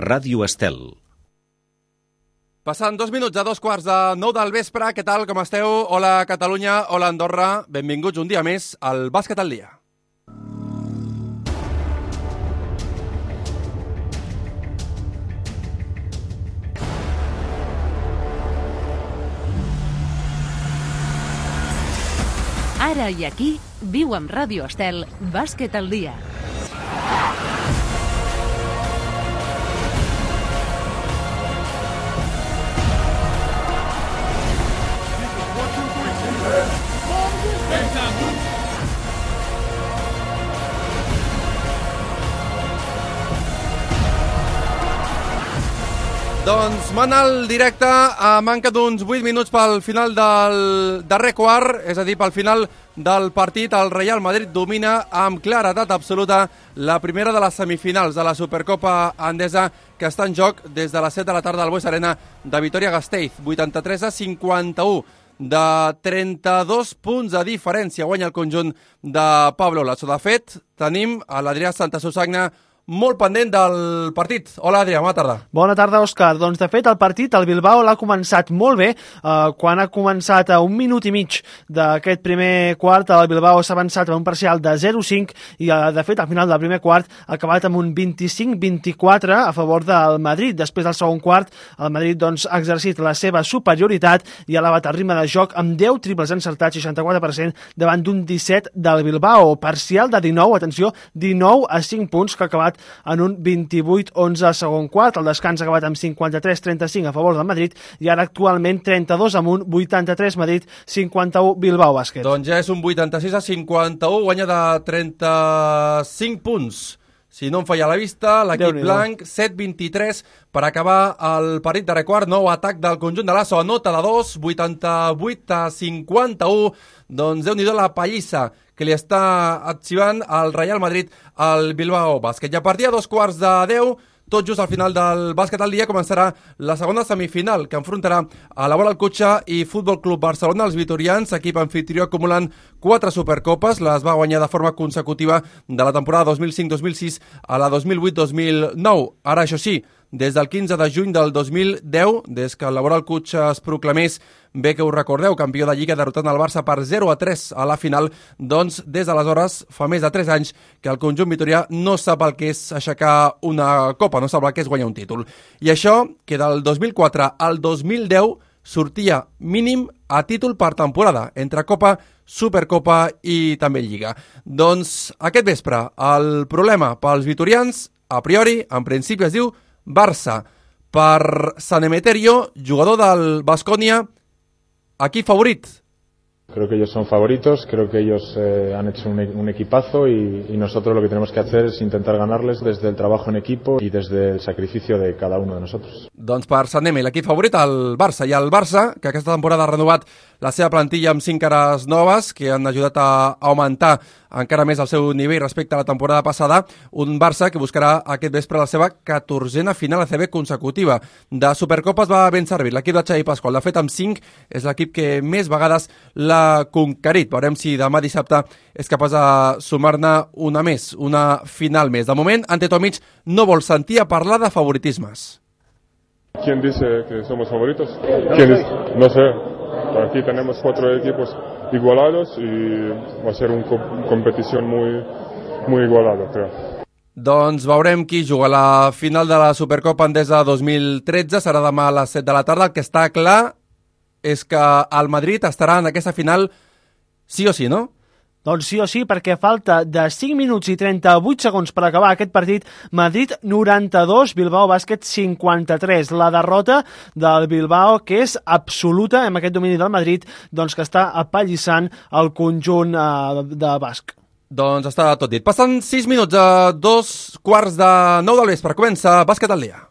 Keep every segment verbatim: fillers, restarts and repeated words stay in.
Ràdio Estel. Passant dos minuts a dos quarts de nou del vespre. Què tal, com esteu? Hola Catalunya, hola Andorra. Benvinguts un dia més al Bàsquet al Dia. Ara i aquí, viu amb Ràdio Estel, Bàsquet al Dia. Doncs mana el directe a manca d'uns vuit minuts pel final del darrer quart, és a dir, pel final del partit. El Real Madrid domina amb claredat absoluta la primera de les semifinals de la Supercopa Endesa, que està en joc des de les set de la tarda al Bues Arena de Vitoria-Gasteiz. vuitanta-tres a cinquanta-u, de trenta-dos punts de diferència guanya el conjunt de Pablo Lasso. De fet, tenim a l'Adrià Santasusagna molt pendent del partit. Hola, Adrià, bona tarda. Bona tarda, Òscar. Doncs, de fet, el partit, el Bilbao l'ha començat molt bé. Eh, quan ha començat a un minut i mig d'aquest primer quart, el Bilbao s'ha avançat amb un parcial de zero cinc i, eh, de fet, al final del primer quart ha acabat amb un vint-i-cinc vint-i-quatre a favor del Madrid. Després del segon quart, el Madrid doncs, ha exercit la seva superioritat i ha elevat el ritme de joc amb deu triples encertats, seixanta-quatre per cent, davant d'un disset del Bilbao. Parcial de dinou, atenció, dinou a cinc punts, que ha acabat en un vint-i-vuit onze al segon quart. El descans ha acabat amb cinquanta-tres trenta-cinc a favor del Madrid i ara actualment trenta-dos amunt, vuitanta-tres Madrid, cinquanta-u Bilbao Bàsquet. Doncs ja és un vuitanta-sis a cinquanta-u, guanya de trenta-cinc punts. Si no em falla la vista, l'equip blanc, set vint-i-tres per acabar el partit de requart. Nou atac del conjunt de Lasso, nota de dos, vuitanta-vuit a cinquanta-u. Doncs Déu-n'hi-do la pallissa que li està arxivant el Real Madrid al Bilbao Bàsquet. I a partir de dos quarts de deu, tot just al final del Bàsquet al Dia, començarà la segona semifinal, que enfrontarà a la Bola Alcutxa i Futbol Club Barcelona. Els vitorians, equip anfitrió, acumulant quatre supercopes, les va guanyar de forma consecutiva de la temporada dos mil cinc dos mil sis a la dos mil vuit dos mil nou. Ara, això sí, des del quinze de juny del dos mil deu, des que el Laboral Cutxa es proclamés, bé que ho recordeu, campió de Lliga derrotant el Barça per zero a tres a la final, doncs des d'aleshores fa més de tres anys que el conjunt vitorià no sap el que és aixecar una copa, no sap el que és guanyar un títol. I això que del dos mil quatre al dos mil deu sortia mínim a títol per temporada, entre Copa, Supercopa i també Lliga. Doncs aquest vespre el problema pels vitorians, a priori, en principi es diu Barça. Per San Emeterio, jugador del Baskonia, aquí favorit. Creo que ellos son favoritos, creo que ellos eh, han hecho un, un equipazo y, y nosotros lo que tenemos que hacer es intentar ganarles desde el trabajo en equipo y desde el sacrificio de cada uno de nosotros. Doncs per Sant Eme, l'equip favorit, el Barça. I el Barça, que aquesta temporada ha renovat la seva plantilla amb cinc cares noves, que han ajudat a augmentar encara més el seu nivell respecte a la temporada passada. Un Barça que buscarà aquest vespre la seva catorzena final A C B consecutiva. De Supercopes va ben servir l'equip de Xavi Pasqual. De fet, amb cinc és l'equip que més vegades l'ha conquerit. Veurem si demà dissabte és capaç de sumar-ne una més, una final més. De moment, Ante Tomic no vol sentir a parlar de favoritismes. ¿Quién dice que somos favoritos? ¿Quién dice? No sé. Aquí tenemos cuatro equipos igualados y va a ser una competición muy, muy igualada, creo. Doncs veurem qui juga la final de la Supercopa Endesa dos mil tretze. Serà demà a les set de la tarda. El que està clar és que el Madrid estarà en aquesta final sí o sí, no? Doncs sí o sí, perquè falta de cinc minuts i trenta-vuit segons per acabar aquest partit. Madrid noranta-dos, Bilbao Bàsquet cinquanta-tres. La derrota del Bilbao, que és absoluta amb aquest domini del Madrid, doncs que està apallissant el conjunt eh, de basc. Doncs està tot dit. Passen sis minuts a dos quarts de nou del vespre. Comença Bàsquet al Dia.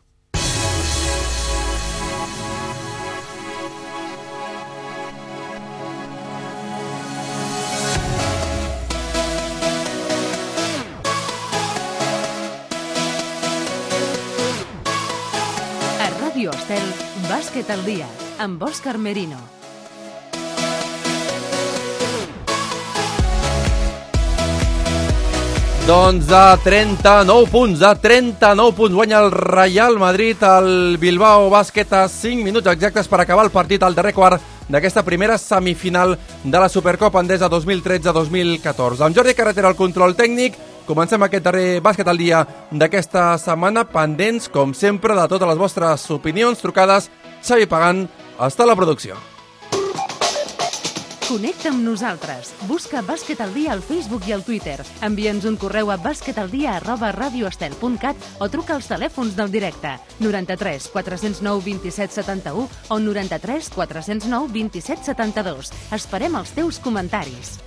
Ràdio Estel, Bàsquet al Dia, amb Òscar Merino. Doncs de trenta-nou punts, de trenta-nou punts guanya el Real Madrid al Bilbao Bàsquet a cinc minuts exactes per acabar el partit al darrer quart d'aquesta primera semifinal de la Supercopa Endesa dos mil tretze dos mil catorze. Amb Jordi Carretera al control tècnic, comencem aquest darrer bàsquet al dia d'aquesta setmana, pendents, com sempre, de totes les vostres opinions, trucades. Xavi Pagant està a la producció. Connecta amb nosaltres. Busca Bàsquet al dia al Facebook i al Twitter. Envia'ns un correu a basquetaldia arroba radioestel punt cat o truca als telèfons del directe noranta-tres quatre zero nou vint set setanta-u o noranta-tres quatre zero nou vint set setanta-dos. Esperem els teus comentaris.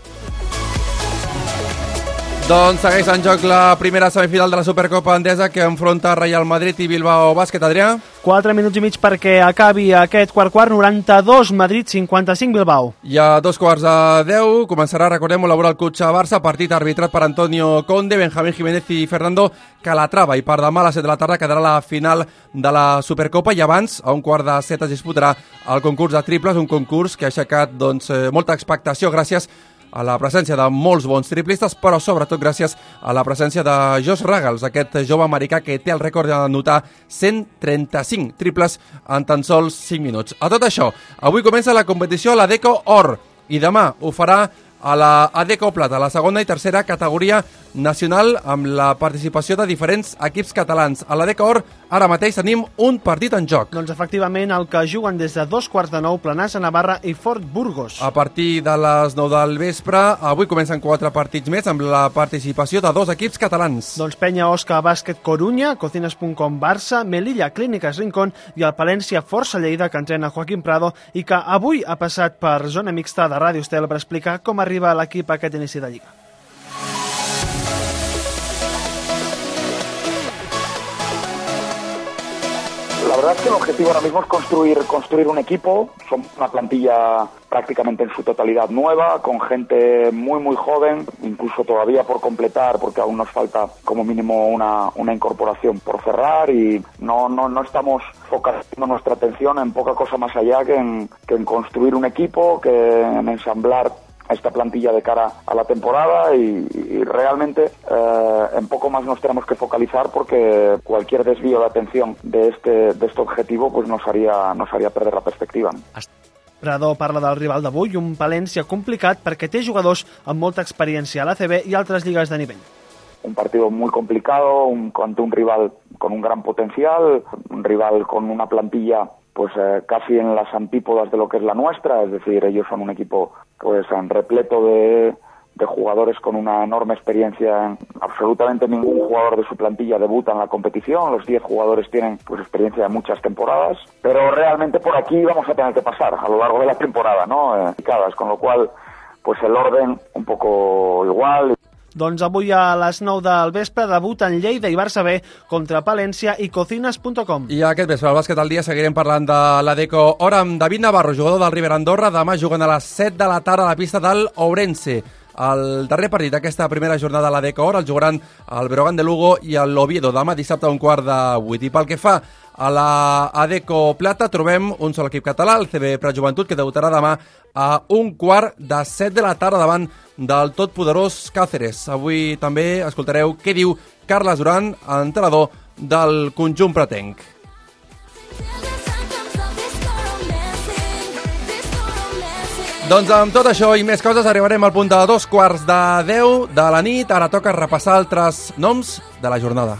Doncs segueix en joc la primera semifinal de la Supercopa Endesa que enfronta Real Madrid i Bilbao Bàsquet. Adrià? Quatre minuts i mig perquè acabi aquest quart-quart, noranta-dos Madrid, cinquanta-cinc Bilbao. I a dos quarts de deu començarà, recordem, el Laboral Cutxa-Barça, partit arbitrat per Antonio Conde, Benjamín Jiménez i Fernando Calatrava. I per demà a les set de la tarda quedarà la final de la Supercopa i abans, a un quart de set, es disputarà el concurs de triples, un concurs que ha aixecat doncs, molta expectació gràcies a la presència de molts bons triplistes, però sobretot gràcies a la presència de Josh Ruggles, aquest jove americà que té el rècord d'anotar cent trenta-cinc triples en tan sols cinc minuts. A tot això, avui comença la competició a l'Adeco Or i demà ho farà a la Adeco Plata, la segona i tercera categoria nacional, amb la participació de diferents equips catalans. A l'Adeco Or ara mateix tenim un partit en joc. Doncs efectivament el que juguen des de dos quarts de nou Planàs a Navarra i Fort Burgos. A partir de les nou del vespre, avui comencen quatre partits més amb la participació de dos equips catalans. Doncs Penya Osca Bàsquet Corunya, Cocinas punt com Barça, Melilla Clíniques Rincón i el Palència Força Lleida, que entrena Joaquim Prado i que avui ha passat per zona mixta de Ràdio Estel per explicar com arriba l'equip a aquest inici de Lliga. La verdad es que el objetivo ahora mismo es construir, construir un equipo. Somos una plantilla prácticamente en su totalidad nueva, con gente muy muy joven, incluso todavía por completar, porque aún nos falta como mínimo una, una incorporación por cerrar, y no, no, no estamos focalizando nuestra atención en poca cosa más allá que en, que en construir un equipo, que en ensamblar esta plantilla de cara a la temporada, y, y realmente eh, en poco más nos tenemos que focalizar, porque cualquier desvío de atención de este, de este objetivo pues nos haría, nos haría perder la perspectiva. Prado parla del rival d'avui, un Palència complicat perquè té jugadors amb molta experiència a l'A C B i altres lligues de nivell. Un partido muy complicado, un, ante un rival con un gran potencial, un rival con una plantilla pues eh, casi en las antípodas de lo que es la nuestra, es decir, ellos son un equipo pues en repleto de, de jugadores con una enorme experiencia. Absolutamente ningún jugador de su plantilla debuta en la competición, los diez jugadores tienen pues experiencia de muchas temporadas, pero realmente por aquí vamos a tener que pasar a lo largo de la temporada, ¿no? Eh, con lo cual, pues el orden un poco igual. Doncs avui a les nou del vespre debuten Lleida i Barça B contra Palència i Cocinas punt com. I aquest vespre al Bàsquet al dia seguirem parlant de l'Adeco Or amb David Navarro, jugador del River Andorra. Demà juguen a les set de la tarda a la pista del Ourense. El darrer partit d'aquesta primera jornada a l'Adeco Or el jugaran el Breogán de Lugo i l'Oviedo demà dissabte a un quart de vuit. I pel que fa a la Adeco Plata trobem un sol equip català, el C B Prat Joventut, que debutarà demà a un quart de set de la tarda davant del totpoderós Càceres. Avui també escoltareu què diu Carles Duran, entrenador del conjunt pratenc. Doncs amb tot això i més coses arribarem al punt de dos quarts de deu de la nit. Ara toca repassar altres noms de la jornada.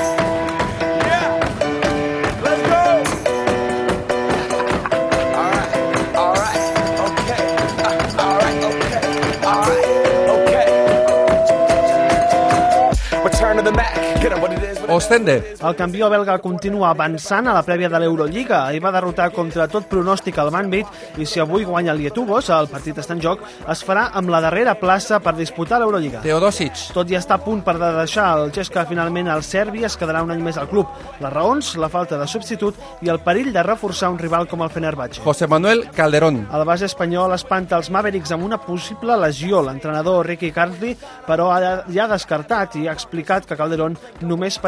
Ostende. El campió belga continua avançant a la prèvia de l'Eurolliga i va derrotar contra tot pronòstic el Banvit, i si avui guanya el Lietuvos, el partit està en joc, es farà amb la darrera plaça per disputar l'Eurolliga. Teodosic. Tot i està a punt per deixar el Cesca, finalment el serbi es quedarà un any més al club. Les raons, la falta de substitut i el perill de reforçar un rival com el Fenerbahce. José Manuel Calderón. El base espanyol espanta els Mavericks amb una possible lesió. L'entrenador Ricky Carsley, però, ja ha descartat i ha explicat que Calderón només pateix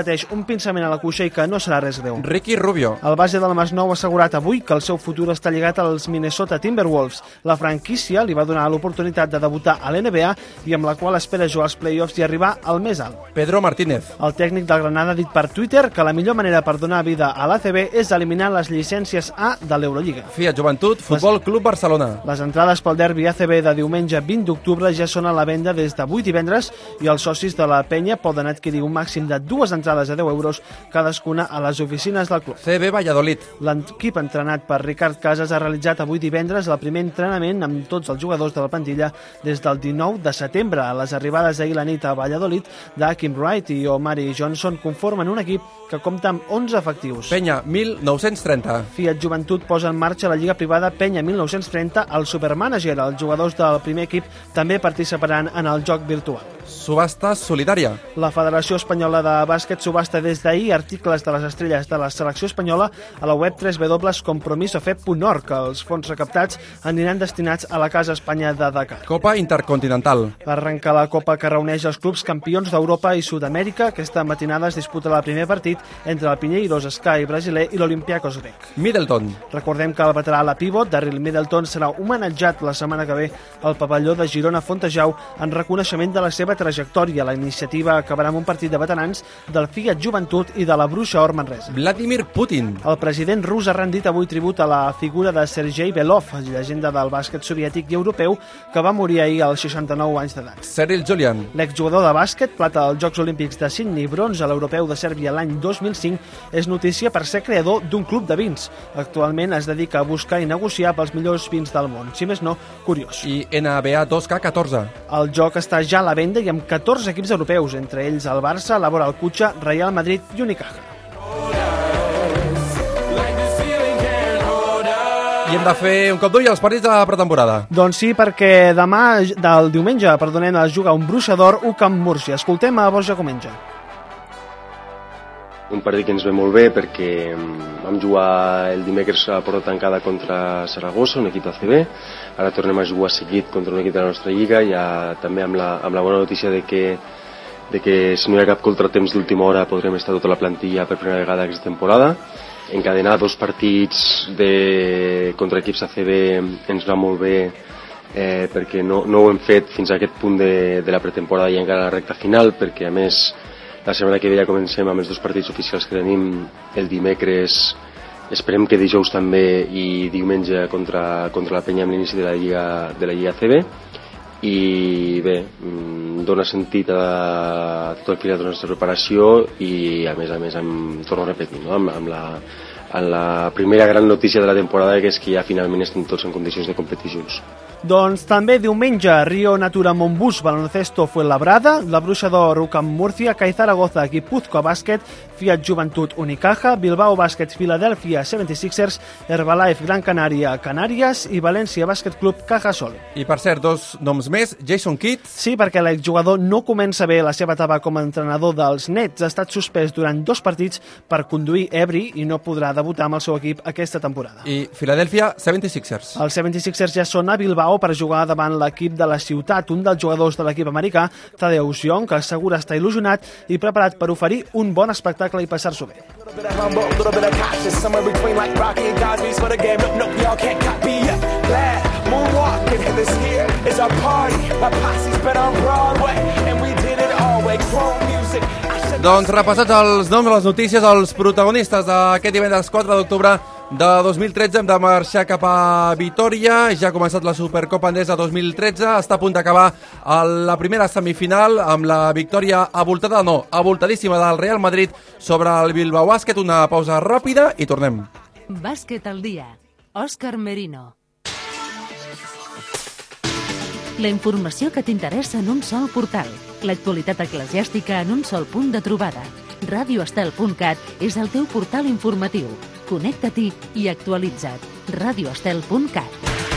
pateix un pinçament a la cuixa i que no serà res greu. Ricky Rubio. El base del Masnou ha assegurat avui que el seu futur està lligat als Minnesota Timberwolves. La franquícia li va donar l'oportunitat de debutar a l'N B A i amb la qual espera jugar als play-offs i arribar al més alt. Pedro Martínez. El tècnic del Granada ha dit per Twitter que la millor manera per donar vida a l'A C B és eliminar les llicències A de l'Eurolliga. Fiat Joventut, Futbol Club Barcelona. Les entrades pel derbi A C B de diumenge vint d'octubre ja són a la venda des d'avui divendres i els socis de la penya poden adquirir un màxim de dues entrades a deu euros cadascuna a les oficines del club. C B Valladolid. L'equip entrenat per Ricard Casas ha realitzat avui divendres el primer entrenament amb tots els jugadors de la plantilla des del dinou de setembre. Les arribades ahir la nit a Valladolid d'Akim Wright i Omari Johnson conformen un equip que compta amb onze efectius. Penya mil nou-cents trenta. Fiat Joventut posa en marxa la lliga privada Penya mil nou-cents trenta al Supermanager. Els jugadors del primer equip també participaran en el joc virtual. Subhasta solidària. La Federació Espanyola de Bàsquet subhasta des d'ahir articles de les estrelles de la selecció espanyola a la web w w w punt compromisofep punt org. Els fons recaptats aniran destinats a la Casa Espanya de Dakar. Copa Intercontinental. Arrenca la Copa que reuneix els clubs campions d'Europa i Sud-amèrica. Aquesta matinada es disputarà el primer partit entre el Pinheiros Sky brasiler i l'Olympiacos grec. Middleton. Recordem que el veterà a la pivot, Daryl Middleton, serà homenatjat la setmana que ve al pavelló de Girona Fontejau en reconeixement de la seva trajectòria. La iniciativa acabarà amb un partit de veterans del Fiat Joventut i de la Bruixa Or Manresa. Vladimir Putin. El president rus ha rendit avui tribut a la figura de Sergei Belov, llegenda del bàsquet soviètic i europeu, que va morir ahir als seixanta-nou anys d'edat. Cyril Julian. L'exjugador de bàsquet, plata als Jocs Olímpics de Sydney, bronze a l'Europeu de Sèrbia l'any dos mil cinc, és notícia per ser creador d'un club de vins. Actualment es dedica a buscar i negociar pels millors vins del món. Si més no, curiós. I N B A dos K catorze. El joc està ja a la venda i amb catorze equips europeus, entre ells el Barça, la Boral Cucha, Real Madrid i Unicaja. I hem de fer un cop d'ull als partits de pretemporada. Doncs sí, perquè demà, del diumenge, perdonem, es juga un Bruixa d'Or, U Camp Múrcia. Escoltem a Borja Comenja. Un partit que ens ve molt bé perquè vam jugar el dimecres a porta tancada contra Saragossa, un equip A C B. Ara tornem a jugar seguit contra un equip de la nostra lliga, ja també amb la, amb la bona notícia de que, de que si no hi ha cap contratemps d'última hora podrem estar tota la plantilla per primera vegada aquesta temporada. Encadenar dos partits de, contra equips A C B ens va molt bé eh, perquè no, no ho hem fet fins a aquest punt de, de la pretemporada i encara a la recta final, perquè a més la setmana que ve ja comencem amb els dos partits oficials que tenim el dimecres, esperem que dijous també i diumenge contra, contra la Penya amb l'inici de la Lliga, de la Lliga A C B. I bé, dona sentit a tot el que hi ha de la nostra preparació i a més a més em torno a repetir, no? amb, amb, la, amb la primera gran notícia de la temporada, que és que ja finalment estem tots en condicions de competir junts. Doncs també diumenge, Río Natura Montbus, Baloncesto Fuenlabrada, la Bruixa d'Or U Camp Múrcia, CAI Zaragoza, Guipúzcoa Bàsquet, Fiat Joventut Unicaja, Bilbao Bàsquet Philadelphia setenta y sixers, Herbalife Gran Canària Canàries i València Bàsquet Club Cajasol. I per cert, dos noms més, Jason Kidd. Sí, perquè l'exjugador no comença bé la seva etapa com a entrenador dels Nets. Ha estat suspès durant dos partits per conduir ebri i no podrà debutar amb el seu equip aquesta temporada. I Philadelphia setenta y sixers. Els setenta y sixers ja són a Bilbao per jugar davant l'equip de la ciutat. Un dels jugadors de l'equip americà, Tadeusz Young, que assegura estar il·lusionat i preparat per oferir un bon espectacle i passar-s'ho bé. Doncs repassats els noms, les notícies, els protagonistes d'aquest divendres quatre d'octubre de dos mil tretze, hem de marxar cap a Vitòria. Ja ha començat la Supercopa Endesa dos mil tretze, està a punt d'acabar la primera semifinal amb la victòria avoltada, no, avoltadíssima del Real Madrid sobre el Bilbao Bàsquet. Una pausa ràpida i tornem. Bàsquet al dia. Òscar Merino. La informació que t'interessa en un sol portal. L'actualitat eclesiàstica en un sol punt de trobada. radio estel punt cat és el teu portal informatiu. Connecta-t'hi i actualitza't. radio estel punt cat.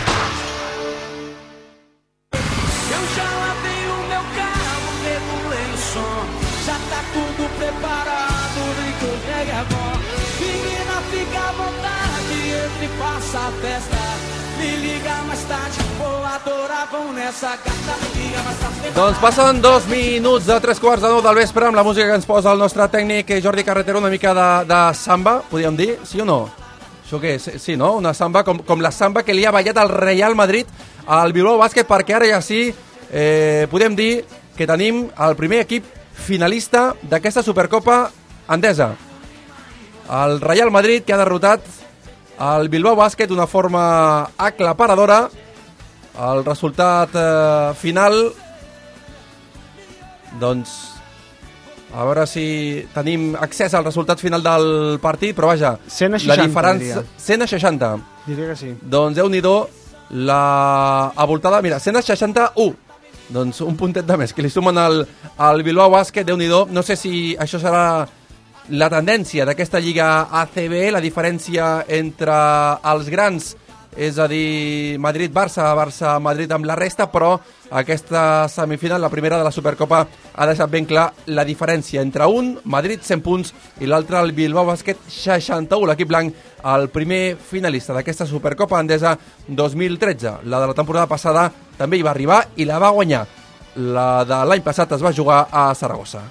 Eu já lavei o meu carro, regulei o som. Já tá tudo preparado, vem que o reggae é bom. Menina, fica à vontade, entre e faça a festa. Me liga mais tarde, vou adorar, vão nessa gata. Me liga mais tarde. Doncs passen dos minuts de tres quarts de nou del vespre amb la música que ens posa el nostre tècnic Jordi Carretero, una mica de, de samba, podríem dir, sí o no? Això què és? Sí, no? Una samba com, com la samba que li ha ballat el Real Madrid al Bilbao Bàsquet, perquè ara ja sí eh, podem dir que tenim el primer equip finalista d'aquesta Supercopa Endesa. El Real Madrid, que ha derrotat el Bilbao Bàsquet d'una forma aclaparadora. El resultat eh, final, doncs, a veure si tenim accés al resultat final del partit, però vaja, cent a seixanta, la diferència... diria. cent a seixanta. Diria que sí. Doncs déu-n'hi-do, la avoltada... Mira, cent a seixanta-u. Doncs un puntet de més, que li sumen al, al Bilbao Bàsquet, déu-n'hi-do. No sé si això serà la tendència d'aquesta Lliga A C B, la diferència entre els grans, és a dir, Madrid-Barça, Barça-Madrid amb la resta, però aquesta semifinal, la primera de la Supercopa, ha deixat ben clar la diferència entre un, Madrid, cent punts, i l'altre, el Bilbao Bàsquet, seixanta-u. L'equip blanc, el primer finalista d'aquesta Supercopa Endesa dos mil tretze. La de la temporada passada també hi va arribar i la va guanyar. La de l'any passat es va jugar a Saragossa.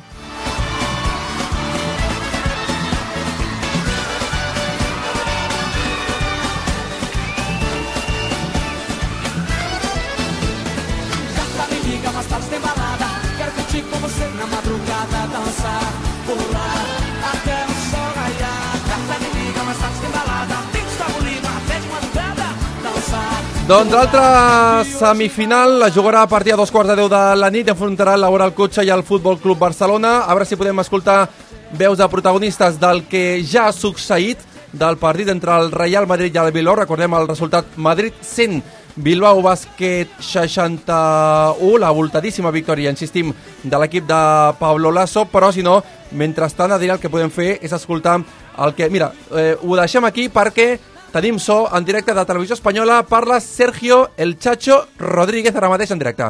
Doncs l'altra semifinal la jugarà a partir de dos quarts de deu de la nit i enfrontarà el Laboral Cotxe i el Futbol Club Barcelona. A veure si podem escoltar veus de protagonistes del que ja ha succeït del partit entre el Real Madrid i el Bilbao. Recordem el resultat: Madrid cent, Bilbao Bàsquet seixanta-u, la voltadíssima victòria, insistim, de l'equip de Pablo Lasso. Però si no, mentrestant, Adrià, el que podem fer és escoltar el que... Mira, eh, ho deixem aquí perquè tenim so en directe de Televisió Espanyola. Parla Sergio El Chacho Rodríguez ara mateix en directe.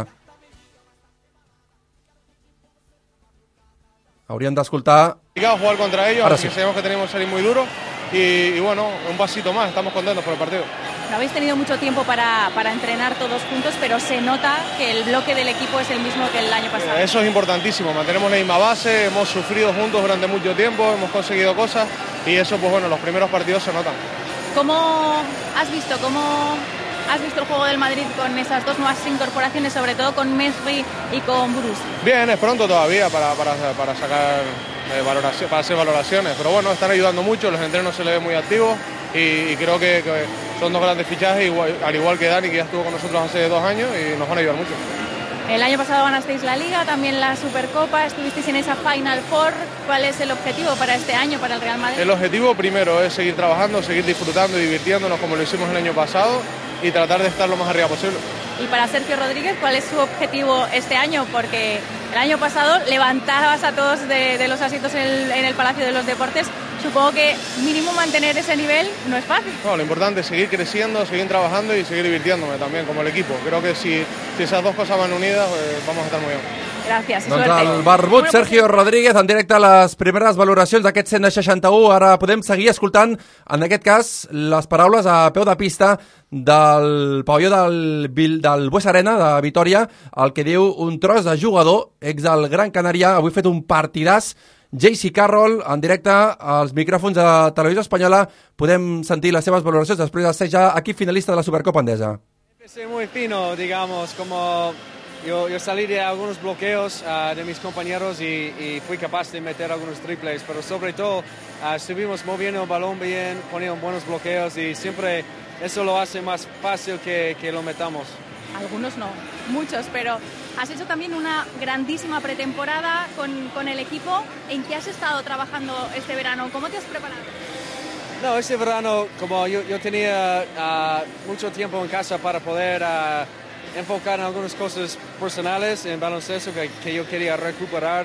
Hauríem d'escoltar... Jugar contra ellos, Ahora así sí. que sabemos que tenemos que salir muy duro y, y bueno, un pasito más, estamos contentos por el partido. No habéis tenido mucho tiempo para, para entrenar todos juntos, pero se nota que el bloque del equipo es el mismo que el año pasado. Eso es importantísimo, mantenemos la misma base, hemos sufrido juntos durante mucho tiempo, hemos conseguido cosas y eso, pues bueno, los primeros partidos se notan. ¿Cómo has visto, cómo has visto el juego del Madrid con esas dos nuevas incorporaciones, sobre todo con Mesri y con Bruce? Bien, es pronto todavía para, para, para sacar eh, valoración, para hacer valoraciones, pero bueno, están ayudando mucho, los entrenos se les ven muy activos y, y creo que, que son dos grandes fichajes, igual, al igual que Dani, que ya estuvo con nosotros hace dos años y nos van a ayudar mucho. El año pasado ganasteis la Liga, también la Supercopa, estuvisteis en esa Final Four. ¿Cuál es el objetivo para este año, para el Real Madrid? El objetivo primero es seguir trabajando, seguir disfrutando y divirtiéndonos como lo hicimos el año pasado y tratar de estar lo más arriba posible. Y para Sergio Rodríguez, ¿cuál es su objetivo este año? Porque el año pasado levantabas a todos de, de los asientos en el, en el Palacio de los Deportes. Supongo que mínimo mantener ese nivel no es fácil. No, lo importante es seguir creciendo, seguir trabajando y seguir divirtiéndome también como el equipo. Creo que si, si esas dos cosas van unidas, pues vamos a estar muy bien. Gràcies, doncs suerte. el barbut Sergio Rodríguez en directe a les primeres valoracions d'aquest cent seixanta-u. Ara podem seguir escoltant, en aquest cas, les paraules a peu de pista del pavelló del, del Bues Arena de Vitoria, el que diu un tros de jugador, ex del Gran Canària, avui fet un partidàs. J C Carroll, en directe als micròfons de Televisió Espanyola. Podem sentir les seves valoracions després de ser ja equip finalista de la Supercopa Endesa. Empecé muy fino, digamos, como yo, yo salí de algunos bloqueos uh, de mis compañeros y, y fui capaz de meter algunos triples, pero sobre todo uh, estuvimos moviendo el balón bien, poniendo buenos bloqueos y siempre eso lo hace más fácil que, que lo metamos. Algunos no, muchos, pero has hecho también una grandísima pretemporada con, con el equipo. ¿En qué has estado trabajando este verano? ¿Cómo te has preparado? No, este verano, como yo, yo tenía uh, mucho tiempo en casa para poder uh, enfocar en algunas cosas personales en baloncesto que, que yo quería recuperar.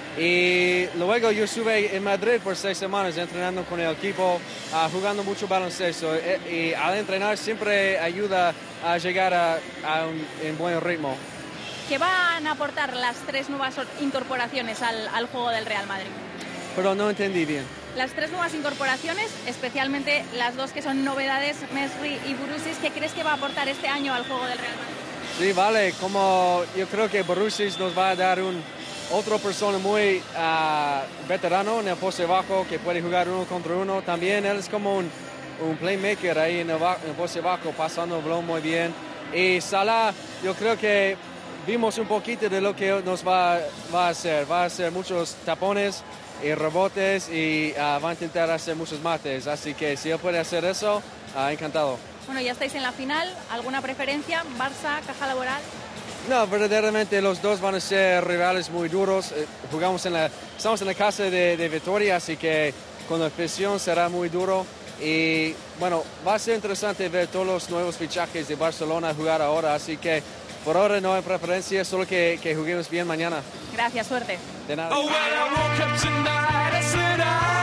Y luego yo estuve en Madrid por seis semanas entrenando con el equipo, uh, jugando mucho baloncesto. Y, y al entrenar siempre ayuda a llegar a, a un en buen ritmo. ¿Qué van a aportar las tres nuevas incorporaciones al, al juego del Real Madrid? Pero no entendí bien. las tres nuevas incorporaciones, especialmente las dos que son novedades, Mesri y Borussis, ¿qué crees que va a aportar este año al juego del Real Madrid? Sí, vale, como yo creo que Borussis nos va a dar un otra persona muy uh, veterano en el poste bajo que puede jugar uno contra uno. También él es como un, un playmaker ahí en el, en el poste bajo, pasando el balón muy bien. Y Salah, yo creo que vimos un poquito de lo que nos va, va a hacer. Va a hacer muchos tapones y rebotes y uh, va a intentar hacer muchos mates. Así que si él puede hacer eso, uh, encantado. Bueno, ya estáis en la final. ¿Alguna preferencia? ¿Barça, Caja Laboral? No, verdaderamente los dos van a ser rivales muy duros. Eh, jugamos en la, estamos en la casa de, de Vitoria, así que con la afición será muy duro. Y bueno, va a ser interesante ver todos los nuevos fichajes de Barcelona jugar ahora, así que por ahora no hay preferencia, solo que, que juguemos bien mañana. Gracias, suerte. De nada. Oh, well, I woke up tonight, I said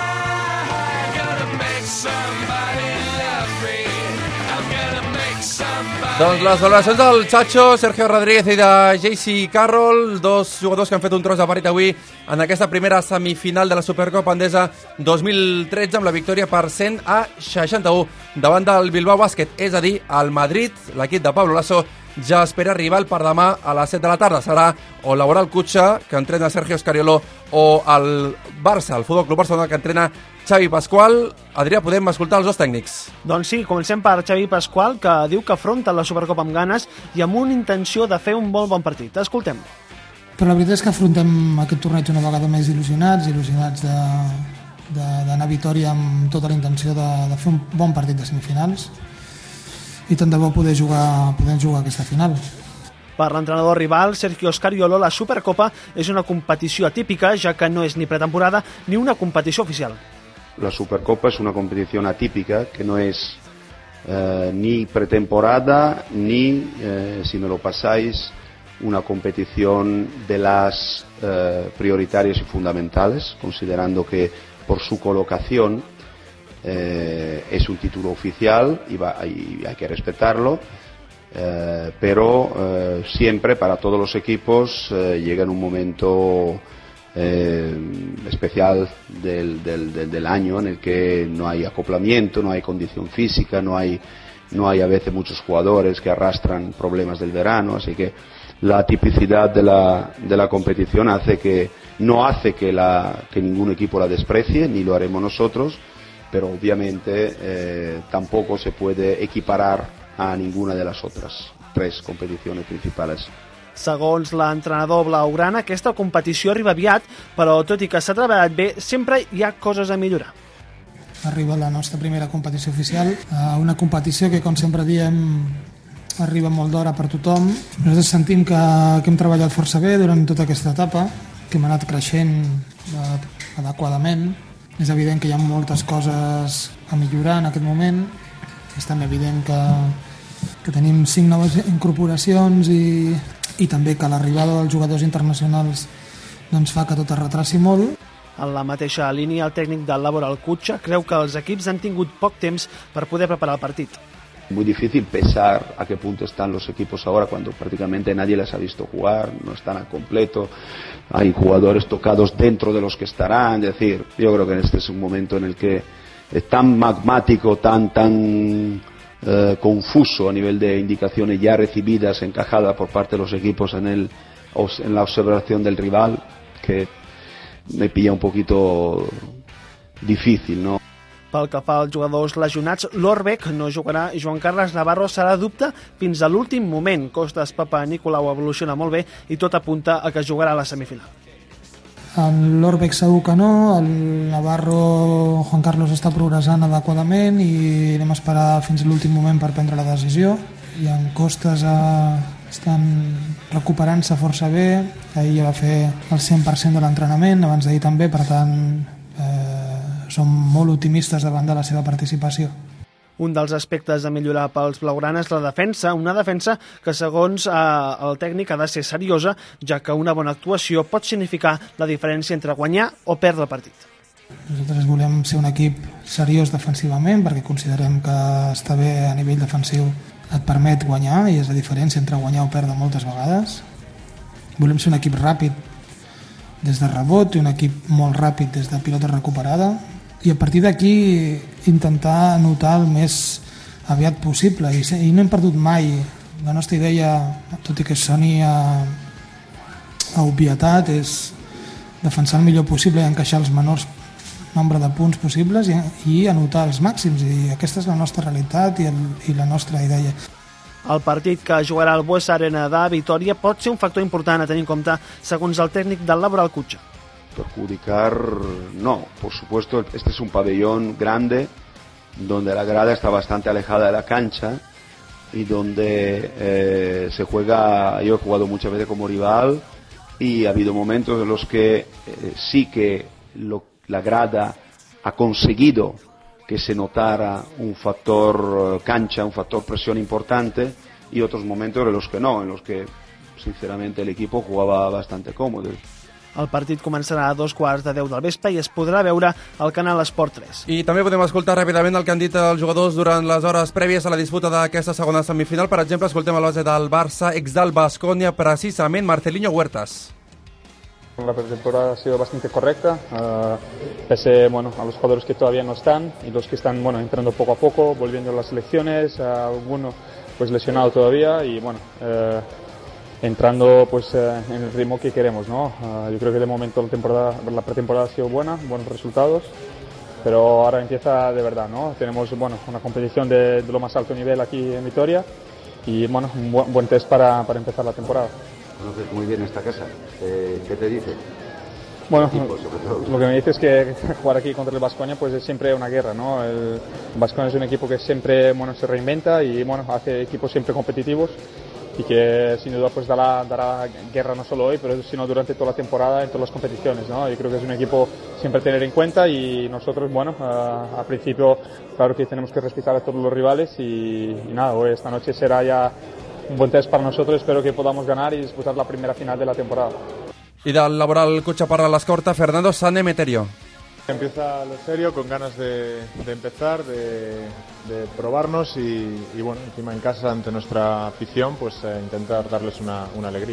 I gotta make somebody love me. I'm gonna make somebody. Doncs les valoracions del Chacho, Sergio Rodríguez i de J C Carroll, dos jugadors que han fet un tros de parit avui en aquesta primera semifinal de la Supercopa Endesa dos mil tretze amb la victòria per cent a seixanta-u davant del Bilbao Bàsquet, és a dir, el Madrid, l'equip de Pablo Lasso, ja espera rival per demà a les set de la tarda. Serà o Laboral Cutxa, que entrena Sergio Scariolo, o el Barça, el Futbol Club Barcelona, que entrena Xavi Pascual. Adrià, podem escoltar els dos tècnics? Doncs sí, comencem per Xavi Pascual, que diu que afronta la Supercopa amb ganes i amb una intenció de fer un molt bon partit. Escoltem. Però la veritat és que afrontem aquest torneig una vegada més il·lusionats, il·lusionats de, de, d'anar a Vitòria amb tota la intenció de, de fer un bon partit de semifinals i tant de bo poder jugar, poder jugar aquesta final. Per l'entrenador rival, Sergio Scariolo, la Supercopa és una competició atípica, ja que no és ni pretemporada ni una competició oficial. La Supercopa es una competición atípica que no es eh, ni pretemporada ni, eh, si me lo pasáis, una competición de las eh, prioritarias y fundamentales, considerando que por su colocación eh, es un título oficial y, va, y hay que respetarlo, eh, pero eh, siempre para todos los equipos eh, llega en un momento Eh, especial del, del, del, del año en el que no hay acoplamiento, no hay condición física, no hay, no hay a veces muchos jugadores que arrastran problemas del verano, así que la tipicidad de la, de la competición hace que, no hace que, la, que ningún equipo la desprecie, ni lo haremos nosotros, pero obviamente eh, tampoco se puede equiparar a ninguna de las otras tres competiciones principales. Segons l'entrenador blaugrana, aquesta competició arriba aviat, però tot i que s'ha treballat bé, sempre hi ha coses a millorar. Arriba la nostra primera competició oficial, una competició que, com sempre diem, arriba molt d'hora per tothom. Nosaltres sentim que, que hem treballat força bé durant tota aquesta etapa, que hem anat creixent adequadament. És evident que hi ha moltes coses a millorar en aquest moment. És també evident que, que tenim cinc noves incorporacions i i també que l'arribada dels jugadors internacionals doncs fa que tot es retraci molt. En la mateixa línia, el tècnic del Laboral Cutxa creu que els equips han tingut poc temps per poder preparar el partit. Muy difícil pesar a qué punto están los equipos ahora cuando prácticamente nadie les ha visto jugar, no están al completo, hay jugadores tocados dentro de los que estarán, es decir, yo creo que este es un momento en el que es tan magmático, tan, tan Eh, confuso a nivel de indicaciones ya recibidas, encajadas por parte de los equipos en, el, en la observación del rival, que me pilla un poquito difícil, ¿no? Pel que fa als jugadors lesionats, l'Orbec no jugarà i Joan Carles Navarro serà dubte fins a l'últim moment. Costas Papa Nicolau evoluciona molt bé i tot apunta a que jugarà a la semifinal. L'Orbec segur que no, el Navarro, Juan Carlos està progressant adequadament i anem a esperar fins a l'últim moment per prendre la decisió. I en Costas eh, estan recuperant-se força bé, ahir ja va fer el cent per cent de l'entrenament, abans d'ahir també, per tant eh, som molt optimistes davant de la seva participació. Un dels aspectes a millorar pels blaugrana és la defensa, una defensa que segons eh, el tècnic ha de ser seriosa, ja que una bona actuació pot significar la diferència entre guanyar o perdre el partit. Nosaltres volem ser un equip seriós defensivament perquè considerem que estar bé a nivell defensiu et permet guanyar i és la diferència entre guanyar o perdre moltes vegades. Volem ser un equip ràpid des de rebot i un equip molt ràpid des de pilota recuperada i a partir d'aquí intentar anotar el més aviat possible i, i no hem perdut mai la nostra idea, tot i que soni a, a obvietat, és defensar el millor possible i encaixar els menors nombre de punts possibles i, i anotar els màxims, i aquesta és la nostra realitat i, el, i la nostra idea. El partit que jugarà al Buesa Arena de Vitoria pot ser un factor important a tenir en compte, segons el tècnic del Laboral Cutxa. Perjudicar, no, por supuesto, este es un pabellón grande donde la grada está bastante alejada de la cancha y donde eh, se juega. Yo he jugado muchas veces como rival y ha habido momentos en los que eh, sí que lo, la grada ha conseguido que se notara un factor cancha, un factor presión importante, y otros momentos en los que no, en los que sinceramente el equipo jugaba bastante cómodo. El partit començarà a dos quarts de deu del vespre i es podrà veure al canal Esport tres. I també podem escoltar ràpidament el que han dit els jugadors durant les hores prèvies a la disputa d'aquesta segona semifinal. Per exemple, escoltem el base del Barça, ex del Baskonia, precisament Marcelinho Huertas. La pretemporada ha sido bastante correcta, uh, pese bueno, a los jugadores que todavía no están y los que están bueno, entrando poco a poco, volviendo a las selecciones, uh, alguno pues lesionado todavía y bueno, uh, entrando pues uh, en el ritmo que queremos, ¿no? Uh, yo creo que de momento la, temporada, la pretemporada ha sido buena, buenos resultados, pero ahora empieza de verdad, ¿no? Tenemos bueno, una competición de, de lo más alto nivel aquí en Vitoria y bueno, un buen, buen test para, para empezar la temporada. Conoces muy bien esta casa. Eh, ¿Qué te dice? Bueno, equipo, lo que me dice es que jugar aquí contra el Baskonia pues es siempre una guerra, ¿no? El Baskonia es un equipo que siempre bueno, se reinventa y bueno, hace equipos siempre competitivos y que sin duda pues dará, dará guerra no solo hoy, pero sino durante toda la temporada en todas las competiciones, ¿no? Yo creo que es un equipo siempre a tener en cuenta y nosotros, bueno, uh, al principio claro que tenemos que respetar a todos los rivales y, y nada, hoy esta noche será ya un buen test para nosotros, espero que podamos ganar y disputar la primera final de la temporada. I del Laboral Cutxa parla l'escorta Fernando Sanemeterio. Empieza lo serio, con ganas de, de empezar, de, de probarnos y, y bueno, encima en casa ante nuestra afición, pues eh, intentar darles una, una alegría.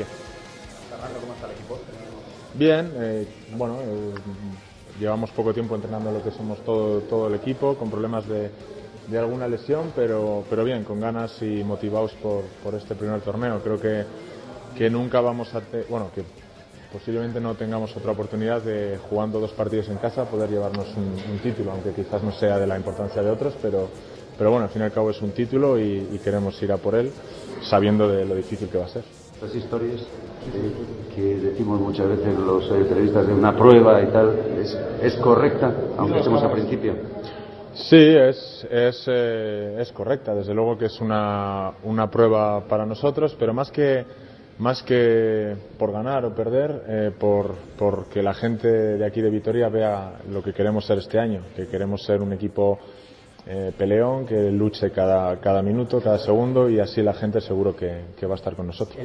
¿Cómo está el equipo? Bien, eh, bueno, eh, llevamos poco tiempo entrenando lo que somos todo, todo el equipo, con problemas de de alguna lesión, pero, pero bien, con ganas y motivados por, por este primer torneo. Creo que, que nunca vamos a... Te, bueno, que posiblemente no tengamos otra oportunidad de, jugando dos partidos en casa, poder llevarnos un, un título, aunque quizás no sea de la importancia de otros, pero, pero bueno, al fin y al cabo es un título y, y queremos ir a por él, sabiendo de lo difícil que va a ser. Las historias que, que decimos muchas veces los eh, periodistas de una prueba y tal, ¿es, es correcta, aunque estemos al principio? Sí, es, es, eh, es correcta, desde luego que es una, una prueba para nosotros, pero más que, más que por ganar o perder, eh, por, por que la gente de aquí de Vitoria vea lo que queremos ser este año, que queremos ser un equipo eh, peleón, que luche cada, cada minuto, cada segundo, y así la gente seguro que, que va a estar con nosotros.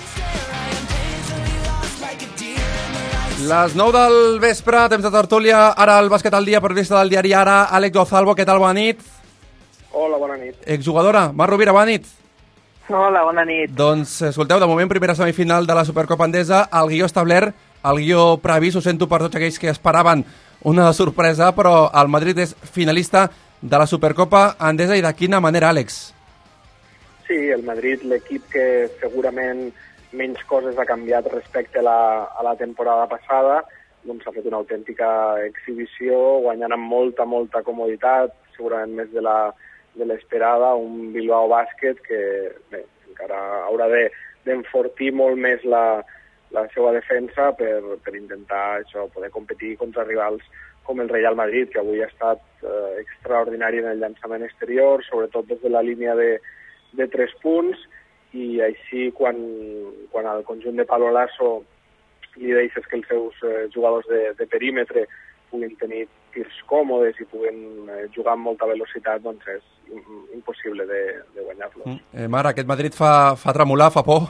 Les nou del vespre, temps de tertúlia, ara el bàsquet al dia, periodista del diari Ara, Àlex Ozalvo, què tal, bona nit? Hola, bona nit. Exjugadora, Mar Rovira, bona nit. Hola, bona nit. Doncs, escolteu, de moment, primera semifinal de la Supercopa Endesa, el guió establert, el guió previst, ho sento per tots aquells que esperaven una sorpresa, però el Madrid és finalista de la Supercopa Endesa, i de quina manera, Àlex? Sí, el Madrid, l'equip que segurament menys coses ha canviat respecte a la, a la temporada passada, doncs ha fet una autèntica exhibició, guanyant amb molta, molta comoditat, segurament més de la de l'esperada, un Bilbao Bàsquet que bé, encara haurà d'enfortir molt més la, la seva defensa per, per intentar això, poder competir contra rivals com el Real Madrid, que avui ha estat eh, extraordinari en el llançament exterior, sobretot des de la línia de, de tres punts, i així quan, quan al conjunt de Palo Lasso li deixes que els seus eh, jugadors de, de perímetre puguin tenir tirs còmodes i puguin eh, jugar amb molta velocitat, doncs és impossible de, de guanyar-los. Mm. Eh, Mare, aquest Madrid fa, fa tremolar, fa por?